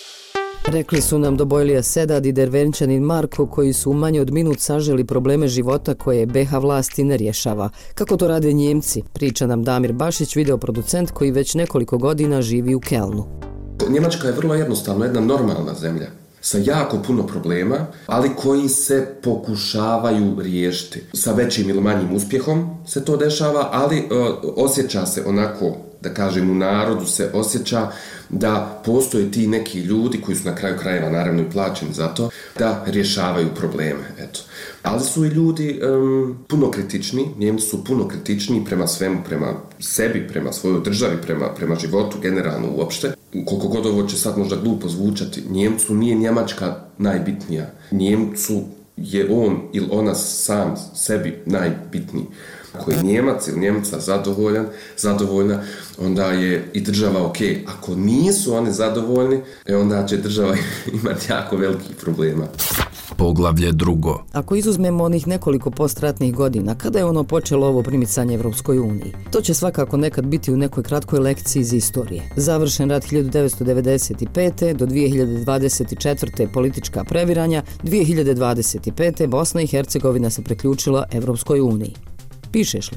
Rekli su nam Dobojlija Sedad i Dervenčanin Marko, koji su u manje od minut saželi probleme života koje B i H vlasti ne rješava. Kako to rade Njemci, priča nam Damir Bašić, videoproducent koji već nekoliko godina živi u Kelnu. Njemačka je vrlo jednostavno jedna normalna zemlja sa jako puno problema, ali koji se pokušavaju riješiti. Sa većim ili manjim uspjehom se to dešava, ali uh, osjeća se onako, da kažem, u narodu se osjeća da postoje ti neki ljudi koji su na kraju krajeva naravno i plaćeni za to, da rješavaju probleme. Eto. Ali su i ljudi um, puno kritični, Njemci su puno kritični prema svemu, prema sebi, prema svojoj državi, prema, prema životu, generalno uopšte. Koliko god ovo će sad možda glupo zvučati, Njemcu nije Njemačka najbitnija. Njemcu je on ili ona sam sebi najbitniji. Ako je Njemac ili Njemca zadovoljan, zadovoljna, onda je i država ok. Ako nisu oni zadovoljni, onda će država imati jako velikih problema. Poglavlje drugo. Ako izuzmemo onih nekoliko postratnih godina, kada je ono počelo ovo primicanje Evropskoj uniji? To će svakako nekad biti u nekoj kratkoj lekciji iz istorije. Završen rat hiljadu devetsto devedeset pete. do dvije hiljade dvadeset četvrte. politička previranja, dvije hiljade dvadeset pete. Bosna i Hercegovina se priključila Evropskoj uniji. Pišeš li?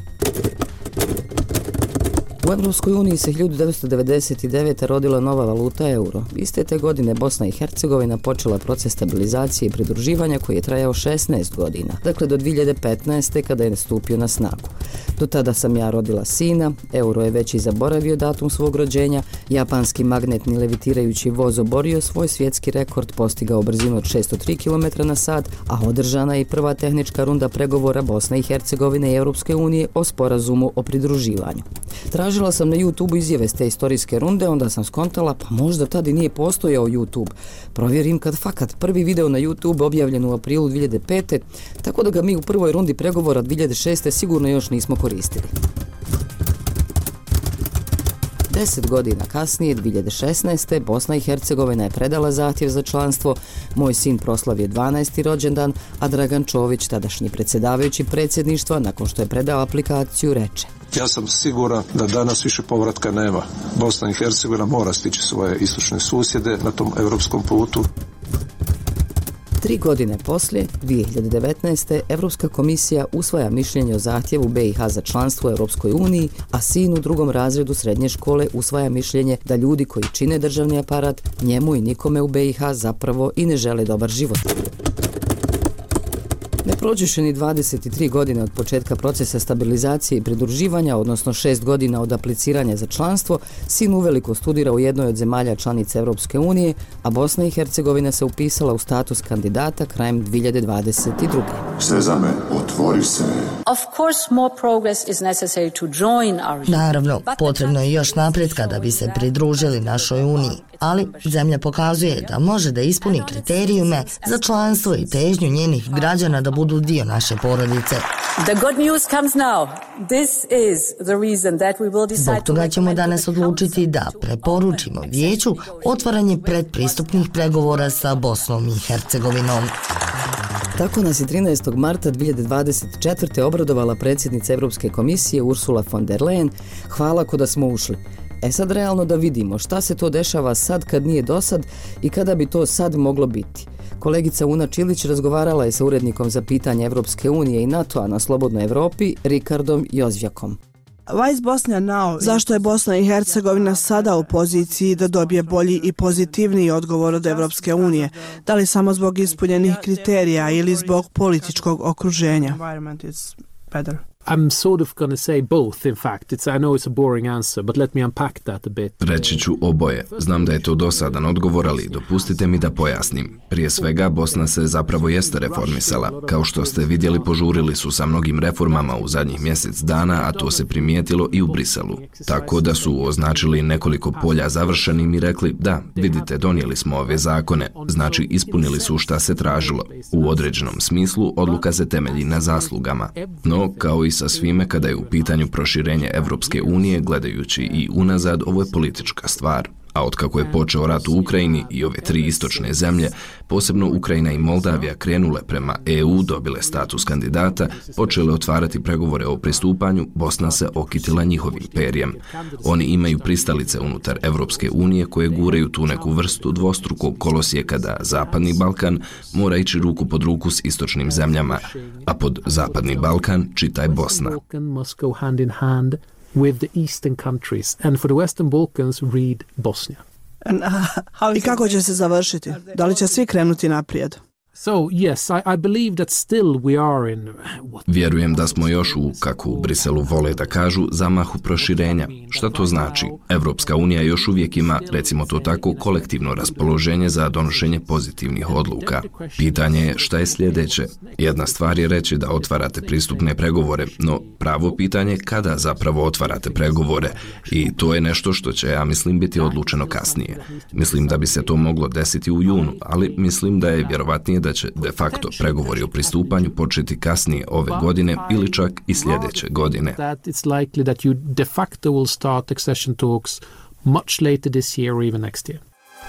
U Evropskoj uniji se hiljadu devetsto devedeset devete. rodila nova valuta euro. Iste te godine Bosna i Hercegovina počela proces stabilizacije i pridruživanja koji je trajao šesnaest godina, dakle do dvije hiljade petnaeste. kada je nastupio na snagu. Do tada sam ja rodila sina, euro je već i zaboravio datum svog rođenja, japanski magnetni levitirajući voz oborio svoj svjetski rekord, postigao brzinu od šesto tri kilometra na sat, a održana je i prva tehnička runda pregovora Bosne i Hercegovine i Europske unije o sporazumu o pridruživanju. Tražila sam na YouTube izjave s te istorijske runde, onda sam skontala, pa možda tada i nije postojao YouTube. Provjerim kad fakat prvi video na YouTube objavljen u aprilu dvije hiljade pete. tako da ga mi u prvoj rundi pregovora dvije hiljade šeste. sigurno još nismo koristili. Deset godina kasnije, dvije hiljade šesnaeste. Bosna i Hercegovina je predala zahtjev za članstvo, moj sin proslavio dvanaesti rođendan, a Dragan Čović, tadašnji predsjedavajući predsjedništva, nakon što je predao aplikaciju, reče: Ja sam siguran da danas više povratka nema. Bosna i Hercegovina mora stići svoje istočne susjede na tom europskom putu. Tri godine poslije, dvije hiljade devetnaeste. Evropska komisija usvaja mišljenje o zahtjevu B i H za članstvo u Europskoj uniji, a sin u drugom razredu srednje škole usvaja mišljenje da ljudi koji čine državni aparat njemu i nikome u B i H zapravo i ne žele dobar život. Ne prođeše ni dvadeset tri godine od početka procesa stabilizacije i pridruživanja, odnosno šest godina od apliciranja za članstvo, sin uveliko studira u jednoj od zemalja članica Europske unije, a Bosna i Hercegovina se upisala u status kandidata krajem dvije hiljade dvadeset druge. Sezame, otvori se. Of course, more progress is necessary to join our... Naravno, potrebno je još napretka da bi se pridružili našoj uniji, ali zemlja pokazuje da može da ispuni kriterijume za članstvo i težnju njenih građana da budu dio naše porodice. The good news comes now. This is the reason that we will decide. Zbog toga ćemo danas odlučiti da preporučimo vijeću otvaranje predpristupnih pregovora sa Bosnom i Hercegovinom. Tako nas je trinaestog marta dvije hiljade dvadeset četvrte. obradovala predsjednica Europske komisije Ursula von der Leyen. Hvala ko da smo ušli. E sad realno da vidimo šta se to dešava sad kad nije dosad i kada bi to sad moglo biti. Kolegica Una Čilić razgovarala je sa urednikom za pitanje Evropske unije i NATO-a na Slobodnoj Evropi, Rikardom Jozvjakom. Zašto je Bosna i Hercegovina sada u poziciji da dobije bolji i pozitivniji odgovor od Evropske unije? Da li samo zbog ispunjenih kriterija ili zbog političkog okruženja? I'm sort of going to say both, in fact. It's, I know it's a boring answer, but let me unpack that a bit. Reći ću oboje. Znam da je to dosadan odgovor, ali dopustite mi da pojasnim. Prije svega, Bosna se zapravo jeste reformisala. Kao što ste vidjeli, požurili su sa mnogim reformama u zadnjih mjesec dana, a to se primijetilo i u Briselu. Tako da su označili nekoliko polja završenim i rekli, da, vidite, donijeli smo ove zakone, znači ispunili su šta se tražilo. U određenom smislu, odluka se temelji na zaslugama. No, kao i sa svime kada je u pitanju proširenje Evropske unije, gledajući i unazad, ovo je politička stvar. A otkako je počeo rat u Ukrajini i ove tri istočne zemlje, posebno Ukrajina i Moldavija, krenule prema E U, dobile status kandidata, počele otvarati pregovore o pristupanju, Bosna se okitila njihovim perjem. Oni imaju pristalice unutar Evropske unije koje guraju tu neku vrstu dvostrukog kolosijeka da Zapadni Balkan mora ići ruku pod ruku s istočnim zemljama, a pod Zapadni Balkan čitaj Bosna. With the eastern countries, and for the Western Balkans, read Bosnia. I kako će se završiti? Da li će svi krenuti naprijed? So, yes, I, I believe that still we are in... What... Vjerujem da smo još u, kako u Briselu vole da kažu, zamahu proširenja. Šta to znači? Evropska unija još uvijek ima, recimo to tako, kolektivno raspoloženje za donošenje pozitivnih odluka. Pitanje je šta je sljedeće. Jedna stvar je reći da otvarate pristupne pregovore, no pravo pitanje je kada zapravo otvarate pregovore. I to je nešto što će, ja mislim, biti odlučeno kasnije. Mislim da bi se to moglo desiti u junu, ali mislim da je vjerovatnije da će de facto pregovori o pristupanju početi kasnije ove godine ili čak i sljedeće godine.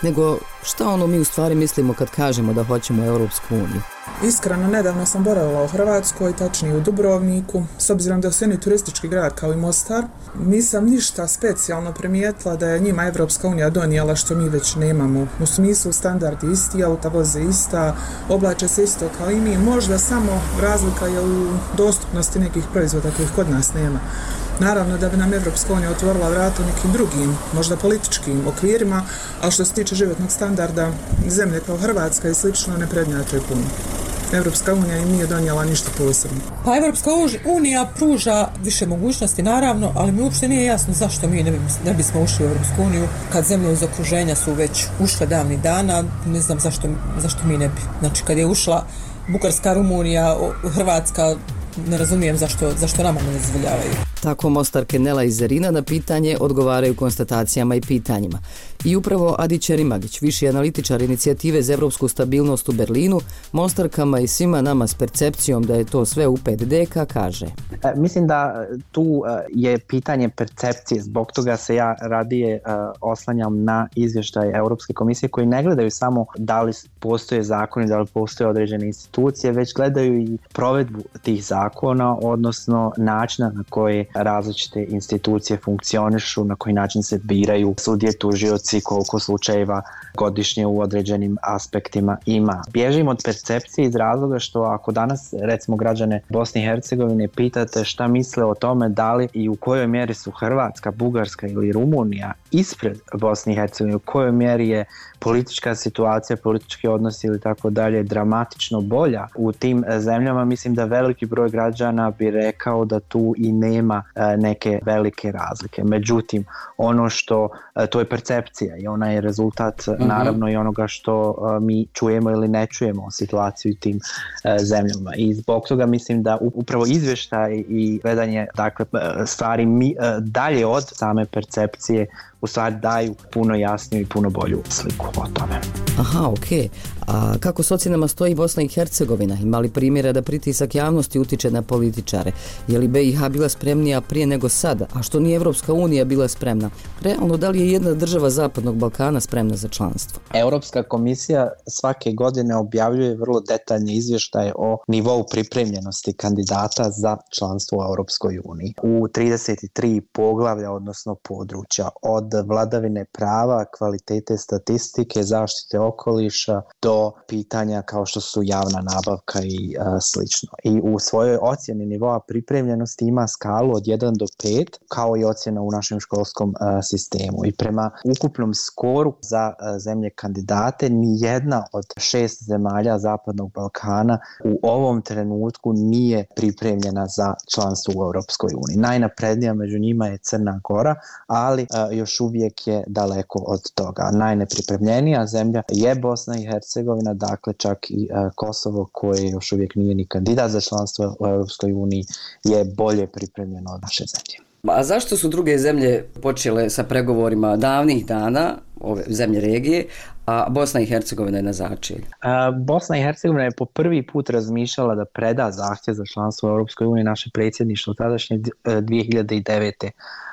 nego šta ono mi u stvari mislimo kad kažemo da hoćemo Europsku uniju. Iskreno, nedavno sam boravila u Hrvatskoj, tačnije u Dubrovniku. S obzirom da je osjeni turistički grad kao i Mostar, nisam ništa specijalno primijetila da je njima Evropska unija donijela što mi već nemamo. U smislu standardi isti, auta voze ista, oblače se isto kao i mi. Možda samo razlika je u dostupnosti nekih proizvoda kojih kod nas nema. Naravno da bi nam Evropska unija otvorila vrata u nekim drugim, možda političkim okvirima, ali što se tiče životnog standarda, zemlje kao Hrvatska i slično ne prednjate puno. Evropska unija im nije donijela ništa posebno. Pa Evropska unija pruža više mogućnosti, naravno, ali mi uopšte nije jasno zašto mi ne, bi, ne bismo ušli u Evropsku uniju kad zemlje iz okruženja su već ušle davnih dana, ne znam zašto, zašto mi ne bi. Znači kad je ušla Bugarska, Rumunija, Hrvatska, ne razumijem zašto, zašto nama ne dozvoljavaju. Tako Mostarke Nela i Zerina na pitanje odgovaraju konstatacijama i pitanjima. I upravo Adi Čerimagić, viši analitičar inicijative za evropsku stabilnost u Berlinu, Mostarkama i svima nama s percepcijom da je to sve u pet deka, kaže. E, mislim da tu je pitanje percepcije, zbog toga se ja radije uh, oslanjam na izvještaj Europske komisije koji ne gledaju samo da li postoje zakoni, da li postoje određene institucije, već gledaju i provedbu tih zakona, odnosno načina na koji različite institucije funkcionišu, na koji način se biraju sudije, tužioci, koliko slučajeva godišnje u određenim aspektima ima. Bježim od percepcije iz razloga što ako danas recimo građane Bosne i Hercegovine pitate šta misle o tome da li i u kojoj mjeri su Hrvatska, Bugarska ili Rumunija ispred Bosne i Hercegovine, u kojoj mjeri je politička situacija, politički odnosi ili tako dalje dramatično bolja u tim zemljama, mislim da veliki broj građana bi rekao da tu i nema neke velike razlike. Međutim, ono što, to je percepcija i ona je rezultat mm-hmm. naravno i onoga što mi čujemo ili ne čujemo o situaciji u tim zemljama. I zbog toga mislim da upravo izvještaj i gledanje dakle, stvari mi, dalje od same percepcije u stvari daju puno jasniju i puno bolju sliku o tome. Aha, okej. Okay. A kako s ocjenama stoji Bosna i Hercegovina? Ima li primjera da pritisak javnosti utiče na političare? Je li be i ha bila spremnija prije nego sada? A što nije Evropska unija bila spremna? Realno, da li je jedna država Zapadnog Balkana spremna za članstvo? Europska komisija svake godine objavljuje vrlo detaljne izvještaje o nivou pripremljenosti kandidata za članstvo u Europskoj uniji. U trideset tri poglavlja, odnosno područja, od vladavine prava, kvalitete statistike, zaštite okoliša do pitanja kao što su javna nabavka i a, slično. I u svojoj ocjeni nivoa pripremljenosti ima skalu od jedan do pet, kao i ocjena u našem školskom a, sistemu. I prema ukupnom skoru za a, zemlje kandidate, ni jedna od šest zemalja Zapadnog Balkana u ovom trenutku nije pripremljena za članstvo u Europskoj uniji. Najnaprednija među njima je Crna Gora, ali a, još uvijek je daleko od toga. Najnepripremljenija zemlja je Bosna i Hercegovina, dakle čak i uh, Kosovo koje još uvijek nije ni kandidat za članstvo u Europskoj uniji je bolje pripremljeno od naše zemlje. A zašto su druge zemlje počele sa pregovorima davnih dana, ove zemlje regije, a Bosna i Hercegovina je na začelju? Uh, Bosna i Hercegovina je po prvi put razmišljala da preda zahtjev za članstvo u Europskoj uniji naše predsjedništvo tadašnje dvije hiljade devete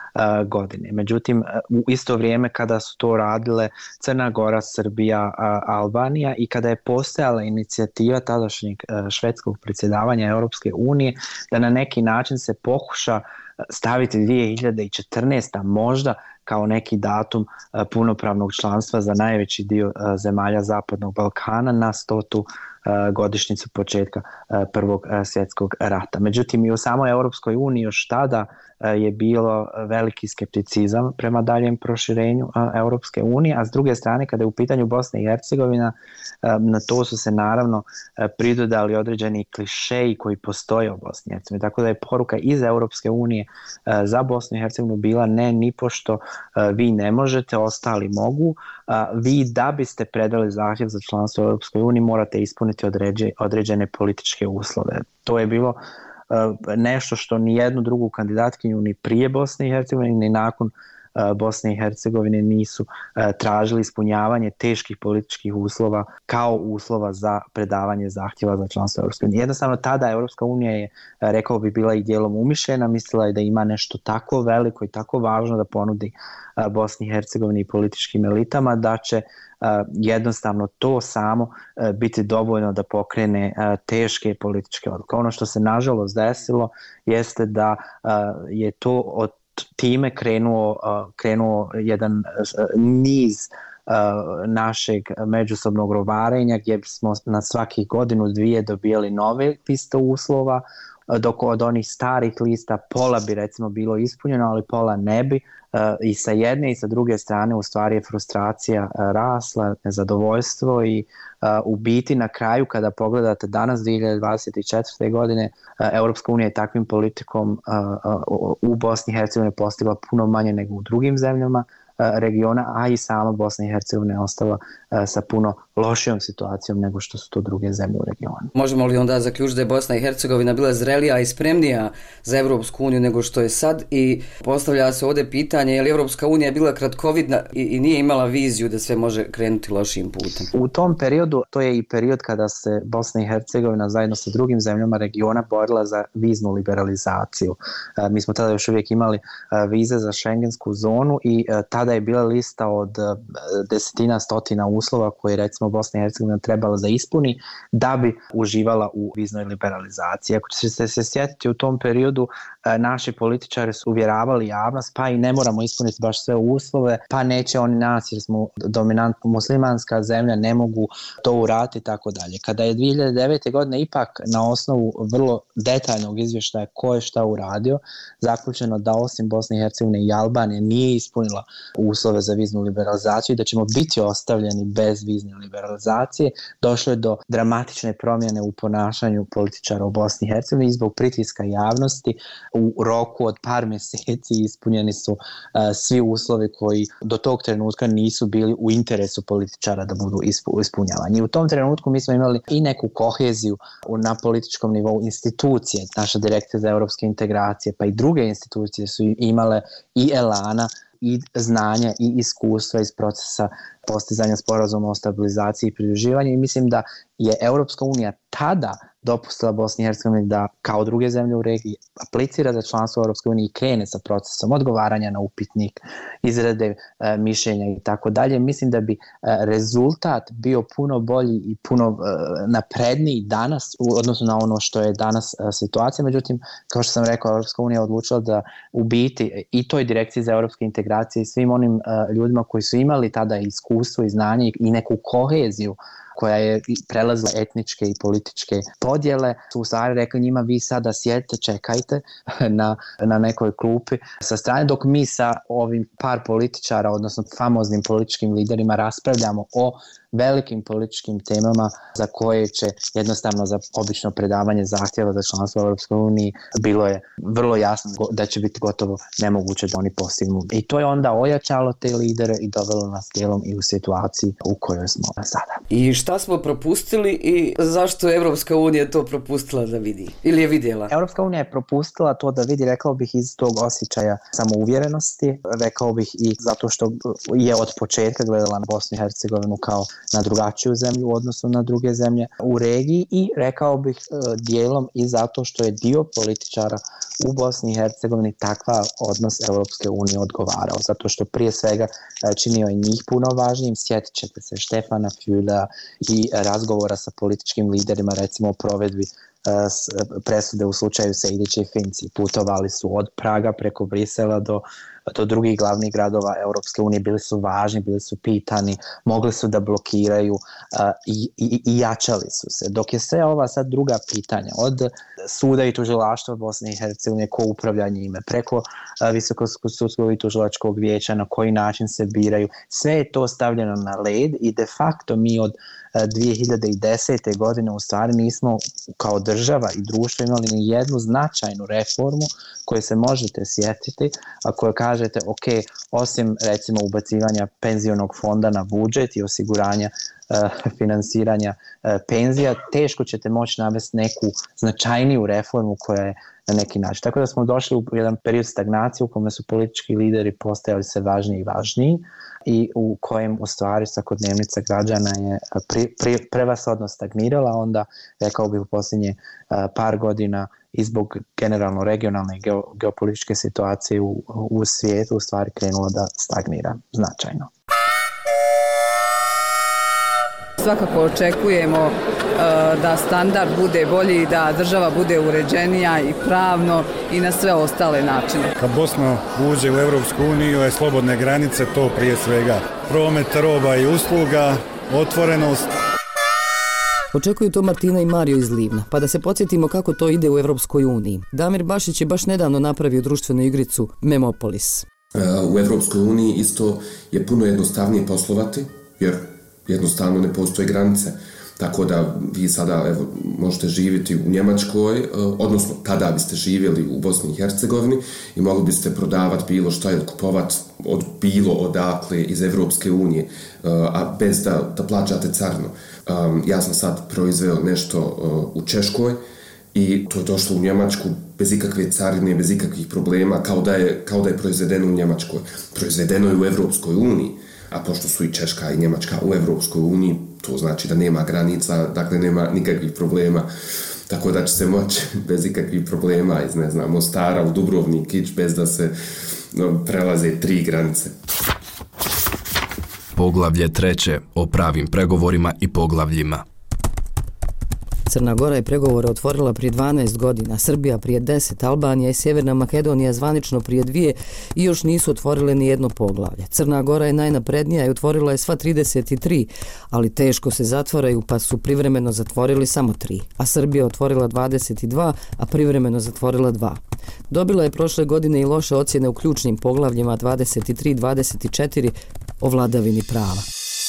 godine. Međutim, u isto vrijeme kada su to radile Crna Gora, Srbija, Albanija i kada je postojala inicijativa tadašnjeg švedskog predsjedavanja Europske unije da na neki način se pokuša staviti dvije hiljade četrnaesta možda kao neki datum punopravnog članstva za najveći dio zemalja Zapadnog Balkana na stotu godišnjicu početka Prvog svjetskog rata. Međutim, i u samoj Europskoj uniji još tada je bilo veliki skepticizam prema daljem proširenju Europske unije, a s druge strane kada je u pitanju Bosna i Hercegovina, na to su se naravno pridodali određeni klišeji koji postoje u Bosni i Hercegovini. Tako da je poruka iz Europske unije za Bosnu i Hercegovinu bila ne, nipošto vi ne možete, ostali mogu. Vi da biste predali zahtjev za članstvo u Europskoj uniji morate ispuniti određene političke uslove. To je bilo nešto što ni jednu drugu kandidatkinju ni prije Bosne i Hercegovine ni nakon Bosne i Hercegovine nisu tražili ispunjavanje teških političkih uslova kao uslova za predavanje zahtjeva za članstvo Europske unije. Jednostavno tada Europska unija je, rekao bi, bila i dijelom umišljena, mislila je da ima nešto tako veliko i tako važno da ponudi Bosni i Hercegovini i političkim elitama da će jednostavno to samo biti dovoljno da pokrene teške političke odluke. Ono što se nažalost desilo jeste da je to od time krenuo, krenuo jedan niz našeg međusobnog rovarenja gdje smo na svakih godinu dvije dobijali nove liste uslova, dok od onih starih lista pola bi recimo bilo ispunjeno, ali pola ne bi. I sa jedne i sa druge strane u stvari je frustracija rasla, nezadovoljstvo i u biti na kraju kada pogledate danas dvije hiljade dvadeset četvrte. godine Europska unija je takvim politikom u Bosni i Hercegovini postigla puno manje nego u drugim zemljama regiona, a i sama Bosna i Hercegovina je ostala sa puno lošijom situacijom nego što su to druge zemlje u regionu. Možemo li onda zaključiti da je Bosna i Hercegovina bila zrelija i spremnija za Evropsku uniju nego što je sad i postavlja se ovdje pitanje je li Evropska unija bila kratkovidna i, i nije imala viziju da sve može krenuti lošim putem? U tom periodu, to je i period kada se Bosna i Hercegovina zajedno sa drugim zemljama regiona borila za viznu liberalizaciju. Mi smo tada još uvijek imali vize za šengensku zonu i tada je bila lista od desetina stotina uslova koje recimo Bosna i Hercegovina trebala da ispuni da bi uživala u viznoj liberalizaciji. Ako ćete se sjetiti, u tom periodu naši političari su uvjeravali javnost pa i ne moramo ispuniti baš sve uslove, pa neće oni nas jer smo dominantno muslimanska zemlja, ne mogu to uraditi i tako dalje. Kada je dvije hiljade devete. godine ipak na osnovu vrlo detaljnog izvještaja ko je šta uradio, zaključeno da osim Bosne i Hercegovine i Albanije nije ispunila uslove za viznu liberalizaciju i da ćemo biti ostavljeni bez vizne liberalizacije, došlo je do dramatične promjene u ponašanju političara u Bosni i Hercegovini i zbog pritiska javnosti u roku od par mjeseci ispunjeni su uh, svi uslovi koji do tog trenutka nisu bili u interesu političara da budu ispu, ispunjavani. I u tom trenutku mi smo imali i neku koheziju na političkom nivou institucije, naša direkcija za europske integracije, pa i druge institucije su imale i elana i znanja i iskustva iz procesa postizanja sporazuma o stabilizaciji i pridruživanju i mislim da je Europska unija tada dopustila Bosni i Hercegovini da kao druge zemlje u regiji aplicira za članstvo u Europskoj uniji i krene sa procesom odgovaranja na upitnik, izrade e, mišljenja i tako dalje. Mislim da bi e, rezultat bio puno bolji i puno e, napredniji danas u odnosu na ono što je danas e, situacija. Međutim, kao što sam rekao, Europska unija je odlučila da u biti i toj direkciji za europske integracije i svim onim e, ljudima koji su imali tada iskustvo i znanje i neku koheziju koja je prelazila etničke i političke podjele, su u stvari rekli njima vi sada sjedite, čekajte na, na nekoj klupi sa strane, dok mi sa ovim par političara, odnosno famoznim političkim liderima raspravljamo o velikim političkim temama za koje će jednostavno za obično predavanje zahtjeva za članstvo u Europskoj uniji bilo je vrlo jasno da će biti gotovo nemoguće da oni postignu. I to je onda ojačalo te lidere i dovelo nas dijelom i u situaciji u kojoj smo sada. I šta smo propustili i zašto je Europska unija to propustila da vidi? Ili je vidjela? Europska unija je propustila to da vidi, rekao bih, iz tog osjećaja samouvjerenosti, rekao bih i zato što je od početka gledala na Bosnu i Hercegovinu kao na drugačiju zemlju u odnosu na druge zemlje u regiji i rekao bih dijelom i zato što je dio političara u Bosni i Hercegovini takva odnos Europske unije odgovarao, zato što prije svega činio je njih puno važnijim. Sjetit ćete se Štefana Fülea i razgovora sa političkim liderima, recimo o provedbi presude u slučaju Sejdića i Finci. Putovali su od Praga preko Brisela do, do drugih glavnih gradova Europske unije, bili su važni, bili su pitani, mogli su da blokiraju uh, i, i, i jačali su se. Dok je sve ova sad druga pitanja, od suda i tužilaštva Bosne i Hercegovine, ko upravlja njime, preko uh, Visokog sudskog i tužilačkog vijeća, na koji način se biraju, sve je to stavljeno na led i de facto mi od dvije hiljade desete. godine u stvari nismo kao država i društvo imali ni jednu značajnu reformu koju se možete sjetiti, a koju kažete ok, osim recimo ubacivanja penzionog fonda na budžet i osiguranja uh, finansiranja uh, penzija, teško ćete moći navesti neku značajniju reformu koja je na neki način. Tako da smo došli u jedan period stagnacije u kome su politički lideri postajali sve važniji i važniji i u kojem u stvari svakodnevnica građana je pri, pri, prevashodno stagnirala, onda rekao bih u posljednje uh, par godina i zbog generalno regionalne i geo, geopolitičke situacije u, u svijetu u stvari krenulo da stagnira značajno. Svakako očekujemo uh, da standard bude bolji, da država bude uređenija i pravno i na sve ostale načine. Kad Bosna uđe u Europsku uniju, je slobodne granice, to prije svega. Promet roba i usluga, otvorenost. Očekuju to Martina i Mario iz Livna, pa da se podsjetimo kako to ide u Europskoj uniji. Damir Bašić je baš nedavno napravio društvenu igricu Memopolis. U Europskoj uniji isto je puno jednostavnije poslovati, jer jednostavno ne postoje granice. Tako da vi sada evo, možete živjeti u Njemačkoj, odnosno tada biste živjeli u Bosni i Hercegovini i mogli biste prodavati bilo šta ili kupovati od bilo odakle iz Evropske unije, a bez da, da plaćate carinu. Ja sam sad proizveo nešto u Češkoj i to je došlo u Njemačku bez ikakve carine, bez ikakvih problema, kao da je, kao da je proizvedeno u Njemačkoj. Proizvedeno je u Evropskoj uniji, a pošto su i Češka i Njemačka u Evropskoj uniji, to znači da nema granica, dakle nema nikakvih problema, tako da će se moći bez ikakvih problema iz, ne znam, Mostara u Dubrovnik ići bez da se no, prelaze tri granice. Poglavlje treće o pravim pregovorima i poglavljima. Crna Gora je pregovore otvorila prije dvanaest godina, Srbija prije deset, Albanija i Sjeverna Makedonija zvanično prije dvije i još nisu otvorile ni jedno poglavlje. Crna Gora je najnaprednija i otvorila je sva trideset tri, ali teško se zatvaraju pa su privremeno zatvorili samo tri, a Srbija otvorila dvadeset dva, a privremeno zatvorila dva. Dobila je prošle godine i loše ocjene u ključnim poglavljima dvadeset tri dvadeset četiri o vladavini prava.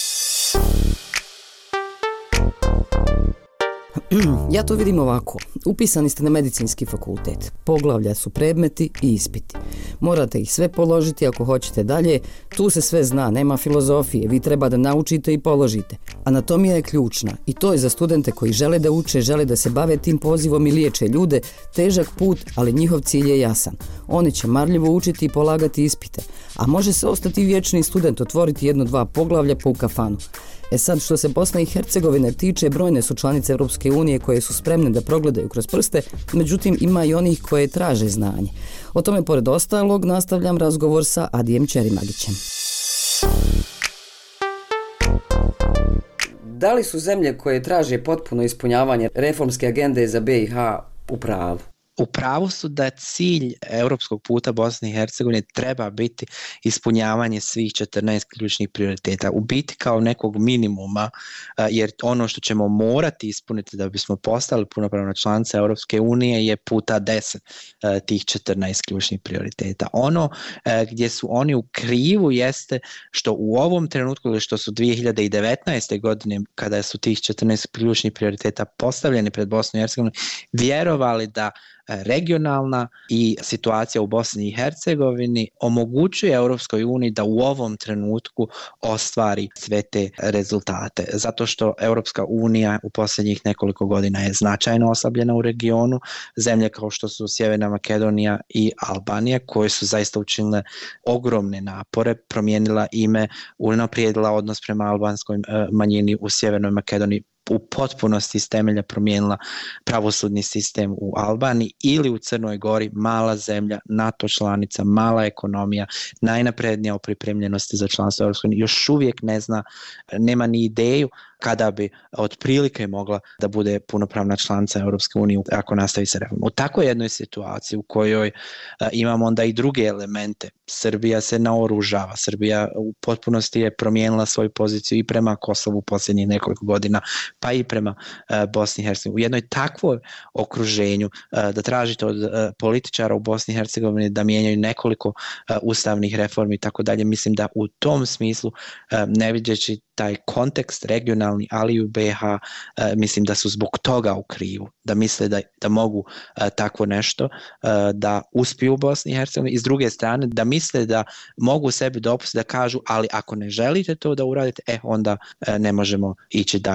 Ja to vidim ovako. Upisani ste na medicinski fakultet. Poglavlja su predmeti i ispiti. Morate ih sve položiti ako hoćete dalje. Tu se sve zna, nema filozofije. Vi treba da naučite i položite. Anatomija je ključna i to je za studente koji žele da uče, žele da se bave tim pozivom i liječe ljude. Težak put, ali njihov cilj je jasan. Oni će marljivo učiti i polagati ispite. A može se ostati vječni student, otvoriti jedno, dva poglavlja pa u kafanu. E sad, što se Bosne i Hercegovine tiče, brojne su članice Europske unije koje su spremne da progledaju kroz prste, međutim ima i onih koje traže znanje. O tome, pored ostalog, nastavljam razgovor sa Adijem Ćerimagićem. Da li su zemlje koje traže potpuno ispunjavanje reformske agende za B i H u pravu? U pravu su da cilj europskog puta Bosne i Hercegovine treba biti ispunjavanje svih četrnaest ključnih prioriteta. U biti kao nekog minimuma, jer ono što ćemo morati ispuniti da bismo postali punopravna članica Europske unije je puta deset tih četrnaest ključnih prioriteta. Ono gdje su oni u krivu jeste što u ovom trenutku, ili što su dvije hiljade devetnaeste. godine, kada su tih četrnaest ključnih prioriteta postavljeni pred Bosnu i Hercegovinu, vjerovali da regionalna i situacija u Bosni i Hercegovini omogućuje Europskoj uniji da u ovom trenutku ostvari sve te rezultate. Zato što Europska unija u posljednjih nekoliko godina je značajno oslabljena u regionu. Zemlje kao što su Sjeverna Makedonija i Albanija, koje su zaista učinile ogromne napore, promijenila ime, unaprijedila odnos prema albanskoj manjini u Sjevernoj Makedoniji, u potpunosti iz temelja promijenila pravosudni sistem u Albaniji, ili u Crnoj Gori, mala zemlja, NATO članica, mala ekonomija, najnaprednija u pripremljenosti za članstvo Europske unije, još uvijek ne zna, nema ni ideju kada bi otprilike mogla da bude punopravna članica Europske unije ako nastavi se reforma. U takvoj jednoj situaciji u kojoj a, imamo onda i druge elemente, Srbija se naoružava, Srbija u potpunosti je promijenila svoju poziciju i prema Kosovu u posljednjih nekoliko godina, pa i prema a, Bosni i Hercegovini. U jednoj takvoj okruženju a, da tražite od a, političara u Bosni i Hercegovini da mijenjaju nekoliko a, ustavnih reformi i tako dalje, mislim da u tom smislu a, ne vidjeći taj kontekst regionalni, ali i u B i H, e, mislim da su zbog toga u krivu, da misle da, da mogu e, takvo nešto, e, da uspiju u Bosni i Hercegovini, i s druge strane da misle da mogu sebi dopustiti da kažu, ali ako ne želite to da uradite, e, onda e, ne možemo ići dalje u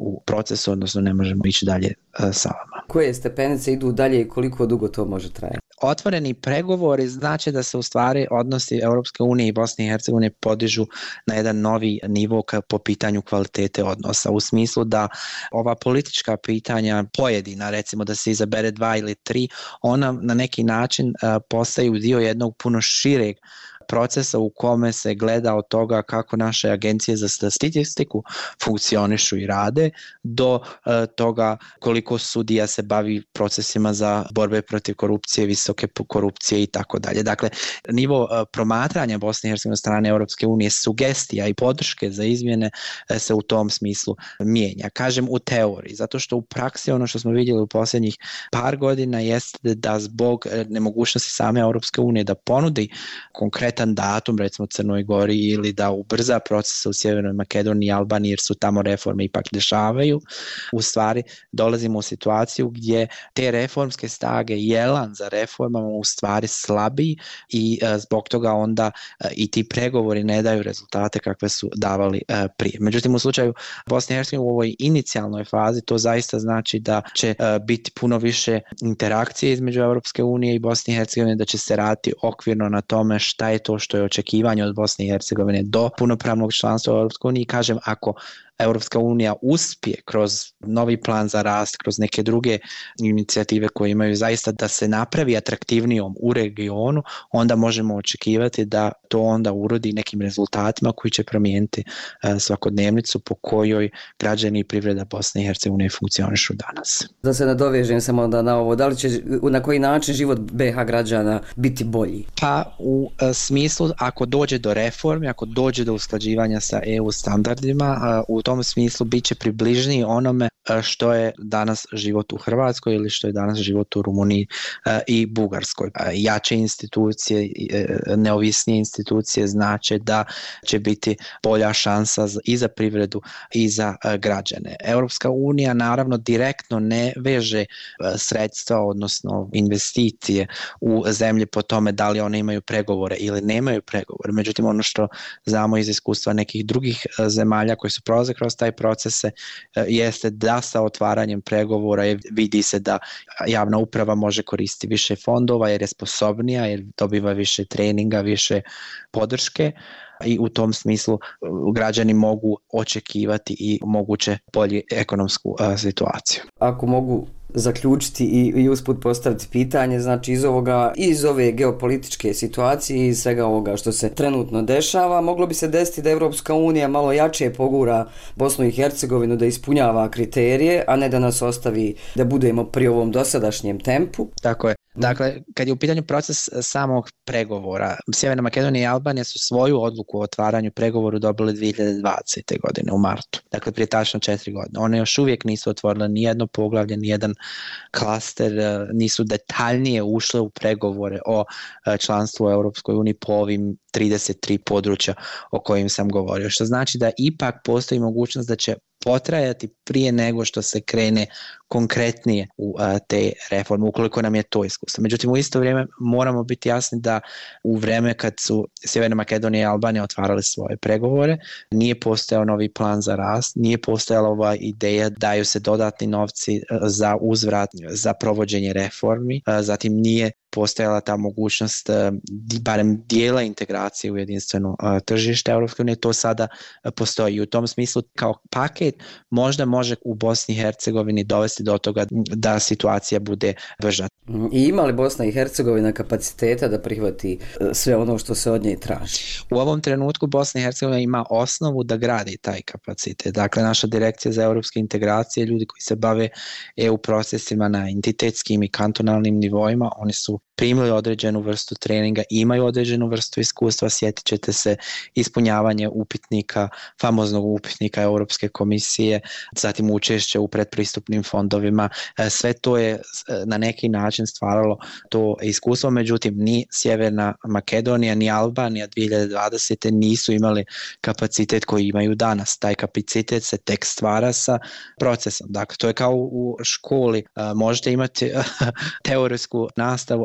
u procesu, odnosno ne možemo ići dalje sa vama. Koje stepenice idu dalje i koliko dugo to može trajati? Otvoreni pregovori znači da se u stvari odnosi Europske unije i Bosne i Hercegovine podižu na jedan novi nivo po pitanju kvalitete odnosa, u smislu da ova politička pitanja pojedina, recimo da se izabere dva ili tri, ona na neki način postaju dio jednog puno šireg procesa u kome se gleda od toga kako naše agencije za statistiku funkcionišu i rade, do uh, toga koliko sudija se bavi procesima za borbe protiv korupcije, visoke korupcije i tako dalje. Dakle, nivo uh, promatranja Bosne i Hercegovine strane Europske unije, sugestija i podrške za izmjene uh, se u tom smislu mijenja. Kažem u teoriji, zato što u praksi ono što smo vidjeli u posljednjih par godina jeste da zbog nemogućnosti same Europske unije da ponudi konkretan datum, recimo Crnoj Gori, ili da ubrza procese u Sjevernoj Makedoniji i Albaniji, jer su tamo reforme ipak dešavaju, u stvari dolazimo u situaciju gdje te reformske stage i elan za reformama u stvari slabiji i e, zbog toga onda e, i ti pregovori ne daju rezultate kakve su davali e, prije. Međutim, u slučaju Bosne i Hercegovine u ovoj inicijalnoj fazi to zaista znači da će e, biti puno više interakcije između Europske unije i Bosne i Hercegovine, da će se raditi okvirno na tome šta je to što je očekivanje od Bosne i Hercegovine do punopravnog članstva u Europskoj uniji. Kažem, ako Europska unija uspije kroz novi plan za rast, kroz neke druge inicijative koje imaju zaista da se napravi atraktivnijom u regionu, onda možemo očekivati da to onda urodi nekim rezultatima koji će promijeniti svakodnevnicu po kojoj građani i privreda Bosne i Hercegovine funkcionišu danas. Da se nadovežem samo onda na ovo, da li će na koji način život be ha građana biti bolji? Pa u smislu ako dođe do reformi, ako dođe do usklađivanja sa E U standardima, u tom smislu bit će približniji onome što je danas život u Hrvatskoj ili što je danas život u Rumuniji i Bugarskoj. Jače institucije, neovisnije institucije znače da će biti bolja šansa i za privredu i za građane. Europska unija naravno direktno ne veže sredstva, odnosno investicije u zemlje po tome da li one imaju pregovore ili nemaju pregovore. Međutim, ono što znamo iz iskustva nekih drugih zemalja koji su prolaze kroz taj procese jeste da sa otvaranjem pregovora vidi se da javna uprava može koristiti više fondova jer je sposobnija, jer dobiva više treninga, više podrške i u tom smislu građani mogu očekivati i moguće bolju ekonomsku situaciju. Ako mogu zaključiti i, i usput postaviti pitanje, znači iz ovoga, iz ove geopolitičke situacije i svega ovoga što se trenutno dešava, moglo bi se desiti da Europska unija malo jače pogura Bosnu i Hercegovinu da ispunjava kriterije, a ne da nas ostavi da budemo pri ovom dosadašnjem tempu. Tako je. Dakle, kad je u pitanju proces samog pregovora, Sjeverna Makedonija i Albanija su svoju odluku o otvaranju pregovoru dobili dvije hiljade dvadesete. godine u martu. Dakle, prije tačno četiri godine. One još uvijek nisu otvorile ni jedno poglavlje, ni jedan klaster, nisu detaljnije ušle u pregovore o članstvu u Europskoj uniji po ovim trideset tri područja o kojim sam govorio. Što znači da ipak postoji mogućnost da će potrajati prije nego što se krene konkretnije u a, te reforme, ukoliko nam je to iskustvo. Međutim, u isto vrijeme moramo biti jasni da u vrijeme kad su Sjeverna Makedonija i Albanija otvarali svoje pregovore, nije postojao novi plan za rast, nije postojala ova ideja daju se dodatni novci za uzvrat, za provođenje reformi, a, zatim nije postojala ta mogućnost barem dijela integracije u jedinstveno tržište Europske unije, to sada postoji. I u tom smislu kao paket možda može u Bosni i Hercegovini dovesti do toga da situacija bude brža. I ima li Bosna i Hercegovina kapaciteta da prihvati sve ono što se od nje traži? U ovom trenutku Bosna i Hercegovina ima osnovu da gradi taj kapacitet. Dakle, naša direkcija za europske integracije, ljudi koji se bave E U procesima na entitetskim i kantonalnim nivoima, oni su primili određenu vrstu treninga, imaju određenu vrstu iskustva, sjetit ćete se ispunjavanje upitnika, famoznog upitnika Europske komisije, zatim učešće u predpristupnim fondovima, sve to je na neki način stvaralo to iskustvo, međutim ni Sjeverna Makedonija ni Albanija dvije hiljade dvadesete. nisu imali kapacitet koji imaju danas. Taj kapacitet se tek stvara sa procesom. Dakle, to je kao u školi, možete imati teorijsku nastavu,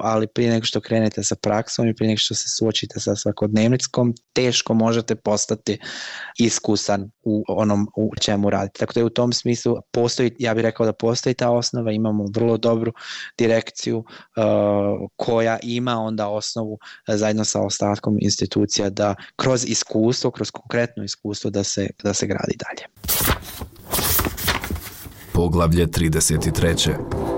ali prije nego što krenete sa praksom i prije nego što se suočite sa svakodnevnickom, teško možete postati iskusan u onom u čemu radite. Tako da je u tom smislu postoji, ja bih rekao da postoji ta osnova, imamo vrlo dobru direkciju uh, koja ima onda osnovu uh, zajedno sa ostatkom institucija da kroz iskustvo, kroz konkretno iskustvo da se, da se gradi dalje. Poglavlje trideset tri.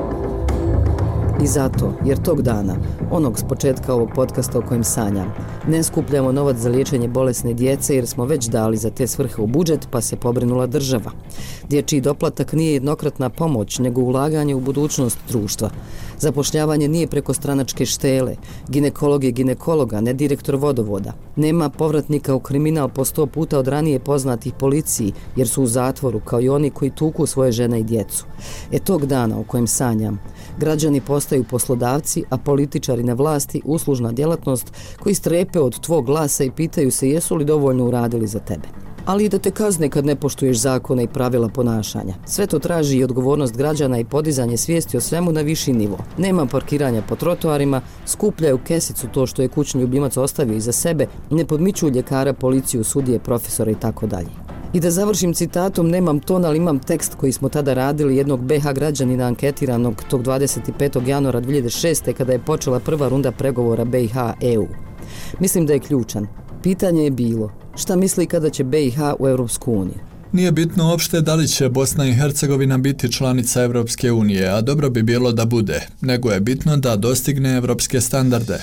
I zato, jer tog dana, onog s početka ovog podcasta o kojem sanjam, ne skupljamo novac za liječenje bolesne djece jer smo već dali za te svrhe u budžet pa se pobrinula država. Dječji doplatak nije jednokratna pomoć, nego ulaganje u budućnost društva. Zapošljavanje nije preko stranačke štele, ginekolog je ginekologa, ne direktor vodovoda. Nema povratnika u kriminal po sto puta od ranije poznatih policiji jer su u zatvoru kao i oni koji tuku svoje žene i djecu. E tog dana o kojem sanjam, građani postaju poslodavci, a političari na vlasti uslužna djelatnost koji strepe od tvog glasa i pitaju se jesu li dovoljno uradili za tebe. Ali i da te kazne kad ne poštuješ zakone i pravila ponašanja. Sve to traži i odgovornost građana i podizanje svijesti o svemu na viši nivo. Nema parkiranja po trotoarima, skupljaju kesicu to što je kućni ljubimac ostavio iza sebe, ne podmiču ljekara, policiju, sudije, profesora i tako dalje. I da završim citatom, nemam ton, ali imam tekst koji smo tada radili jednog be ha građanina anketiranog tog dvadeset petog januara dvije hiljade šeste. kada je počela prva runda pregovora be i ha e u. Mislim da je ključan. Pitanje je bilo, šta misli kada će be i ha u Europsku uniju? Nije bitno uopšte da li će Bosna i Hercegovina biti članica Europske unije, a dobro bi bilo da bude, nego je bitno da dostigne evropske standarde.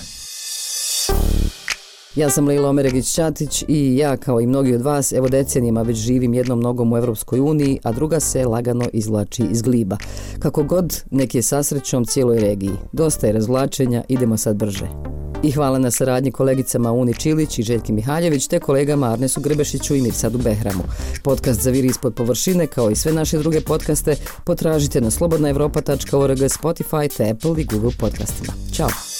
Ja sam Lejla Omeregić-Ćatić i ja, kao i mnogi od vas, evo decenijama već živim jednom nogom u Evropskoj uniji, a druga se lagano izvlači iz gliba. Kako god, nek je sa srećom cijeloj regiji. Dosta je razvlačenja, idemo sad brže. I hvala na saradnji kolegicama Uni Čilić i Željki Mihaljević te kolegama Arnesu Grebešiću i Mirsadu Behramu. Podcast Zaviri ispod površine, kao i sve naše druge podcaste, potražite na slobodna evropa tačka org, Spotify te Apple i Google podcastima. Ćao!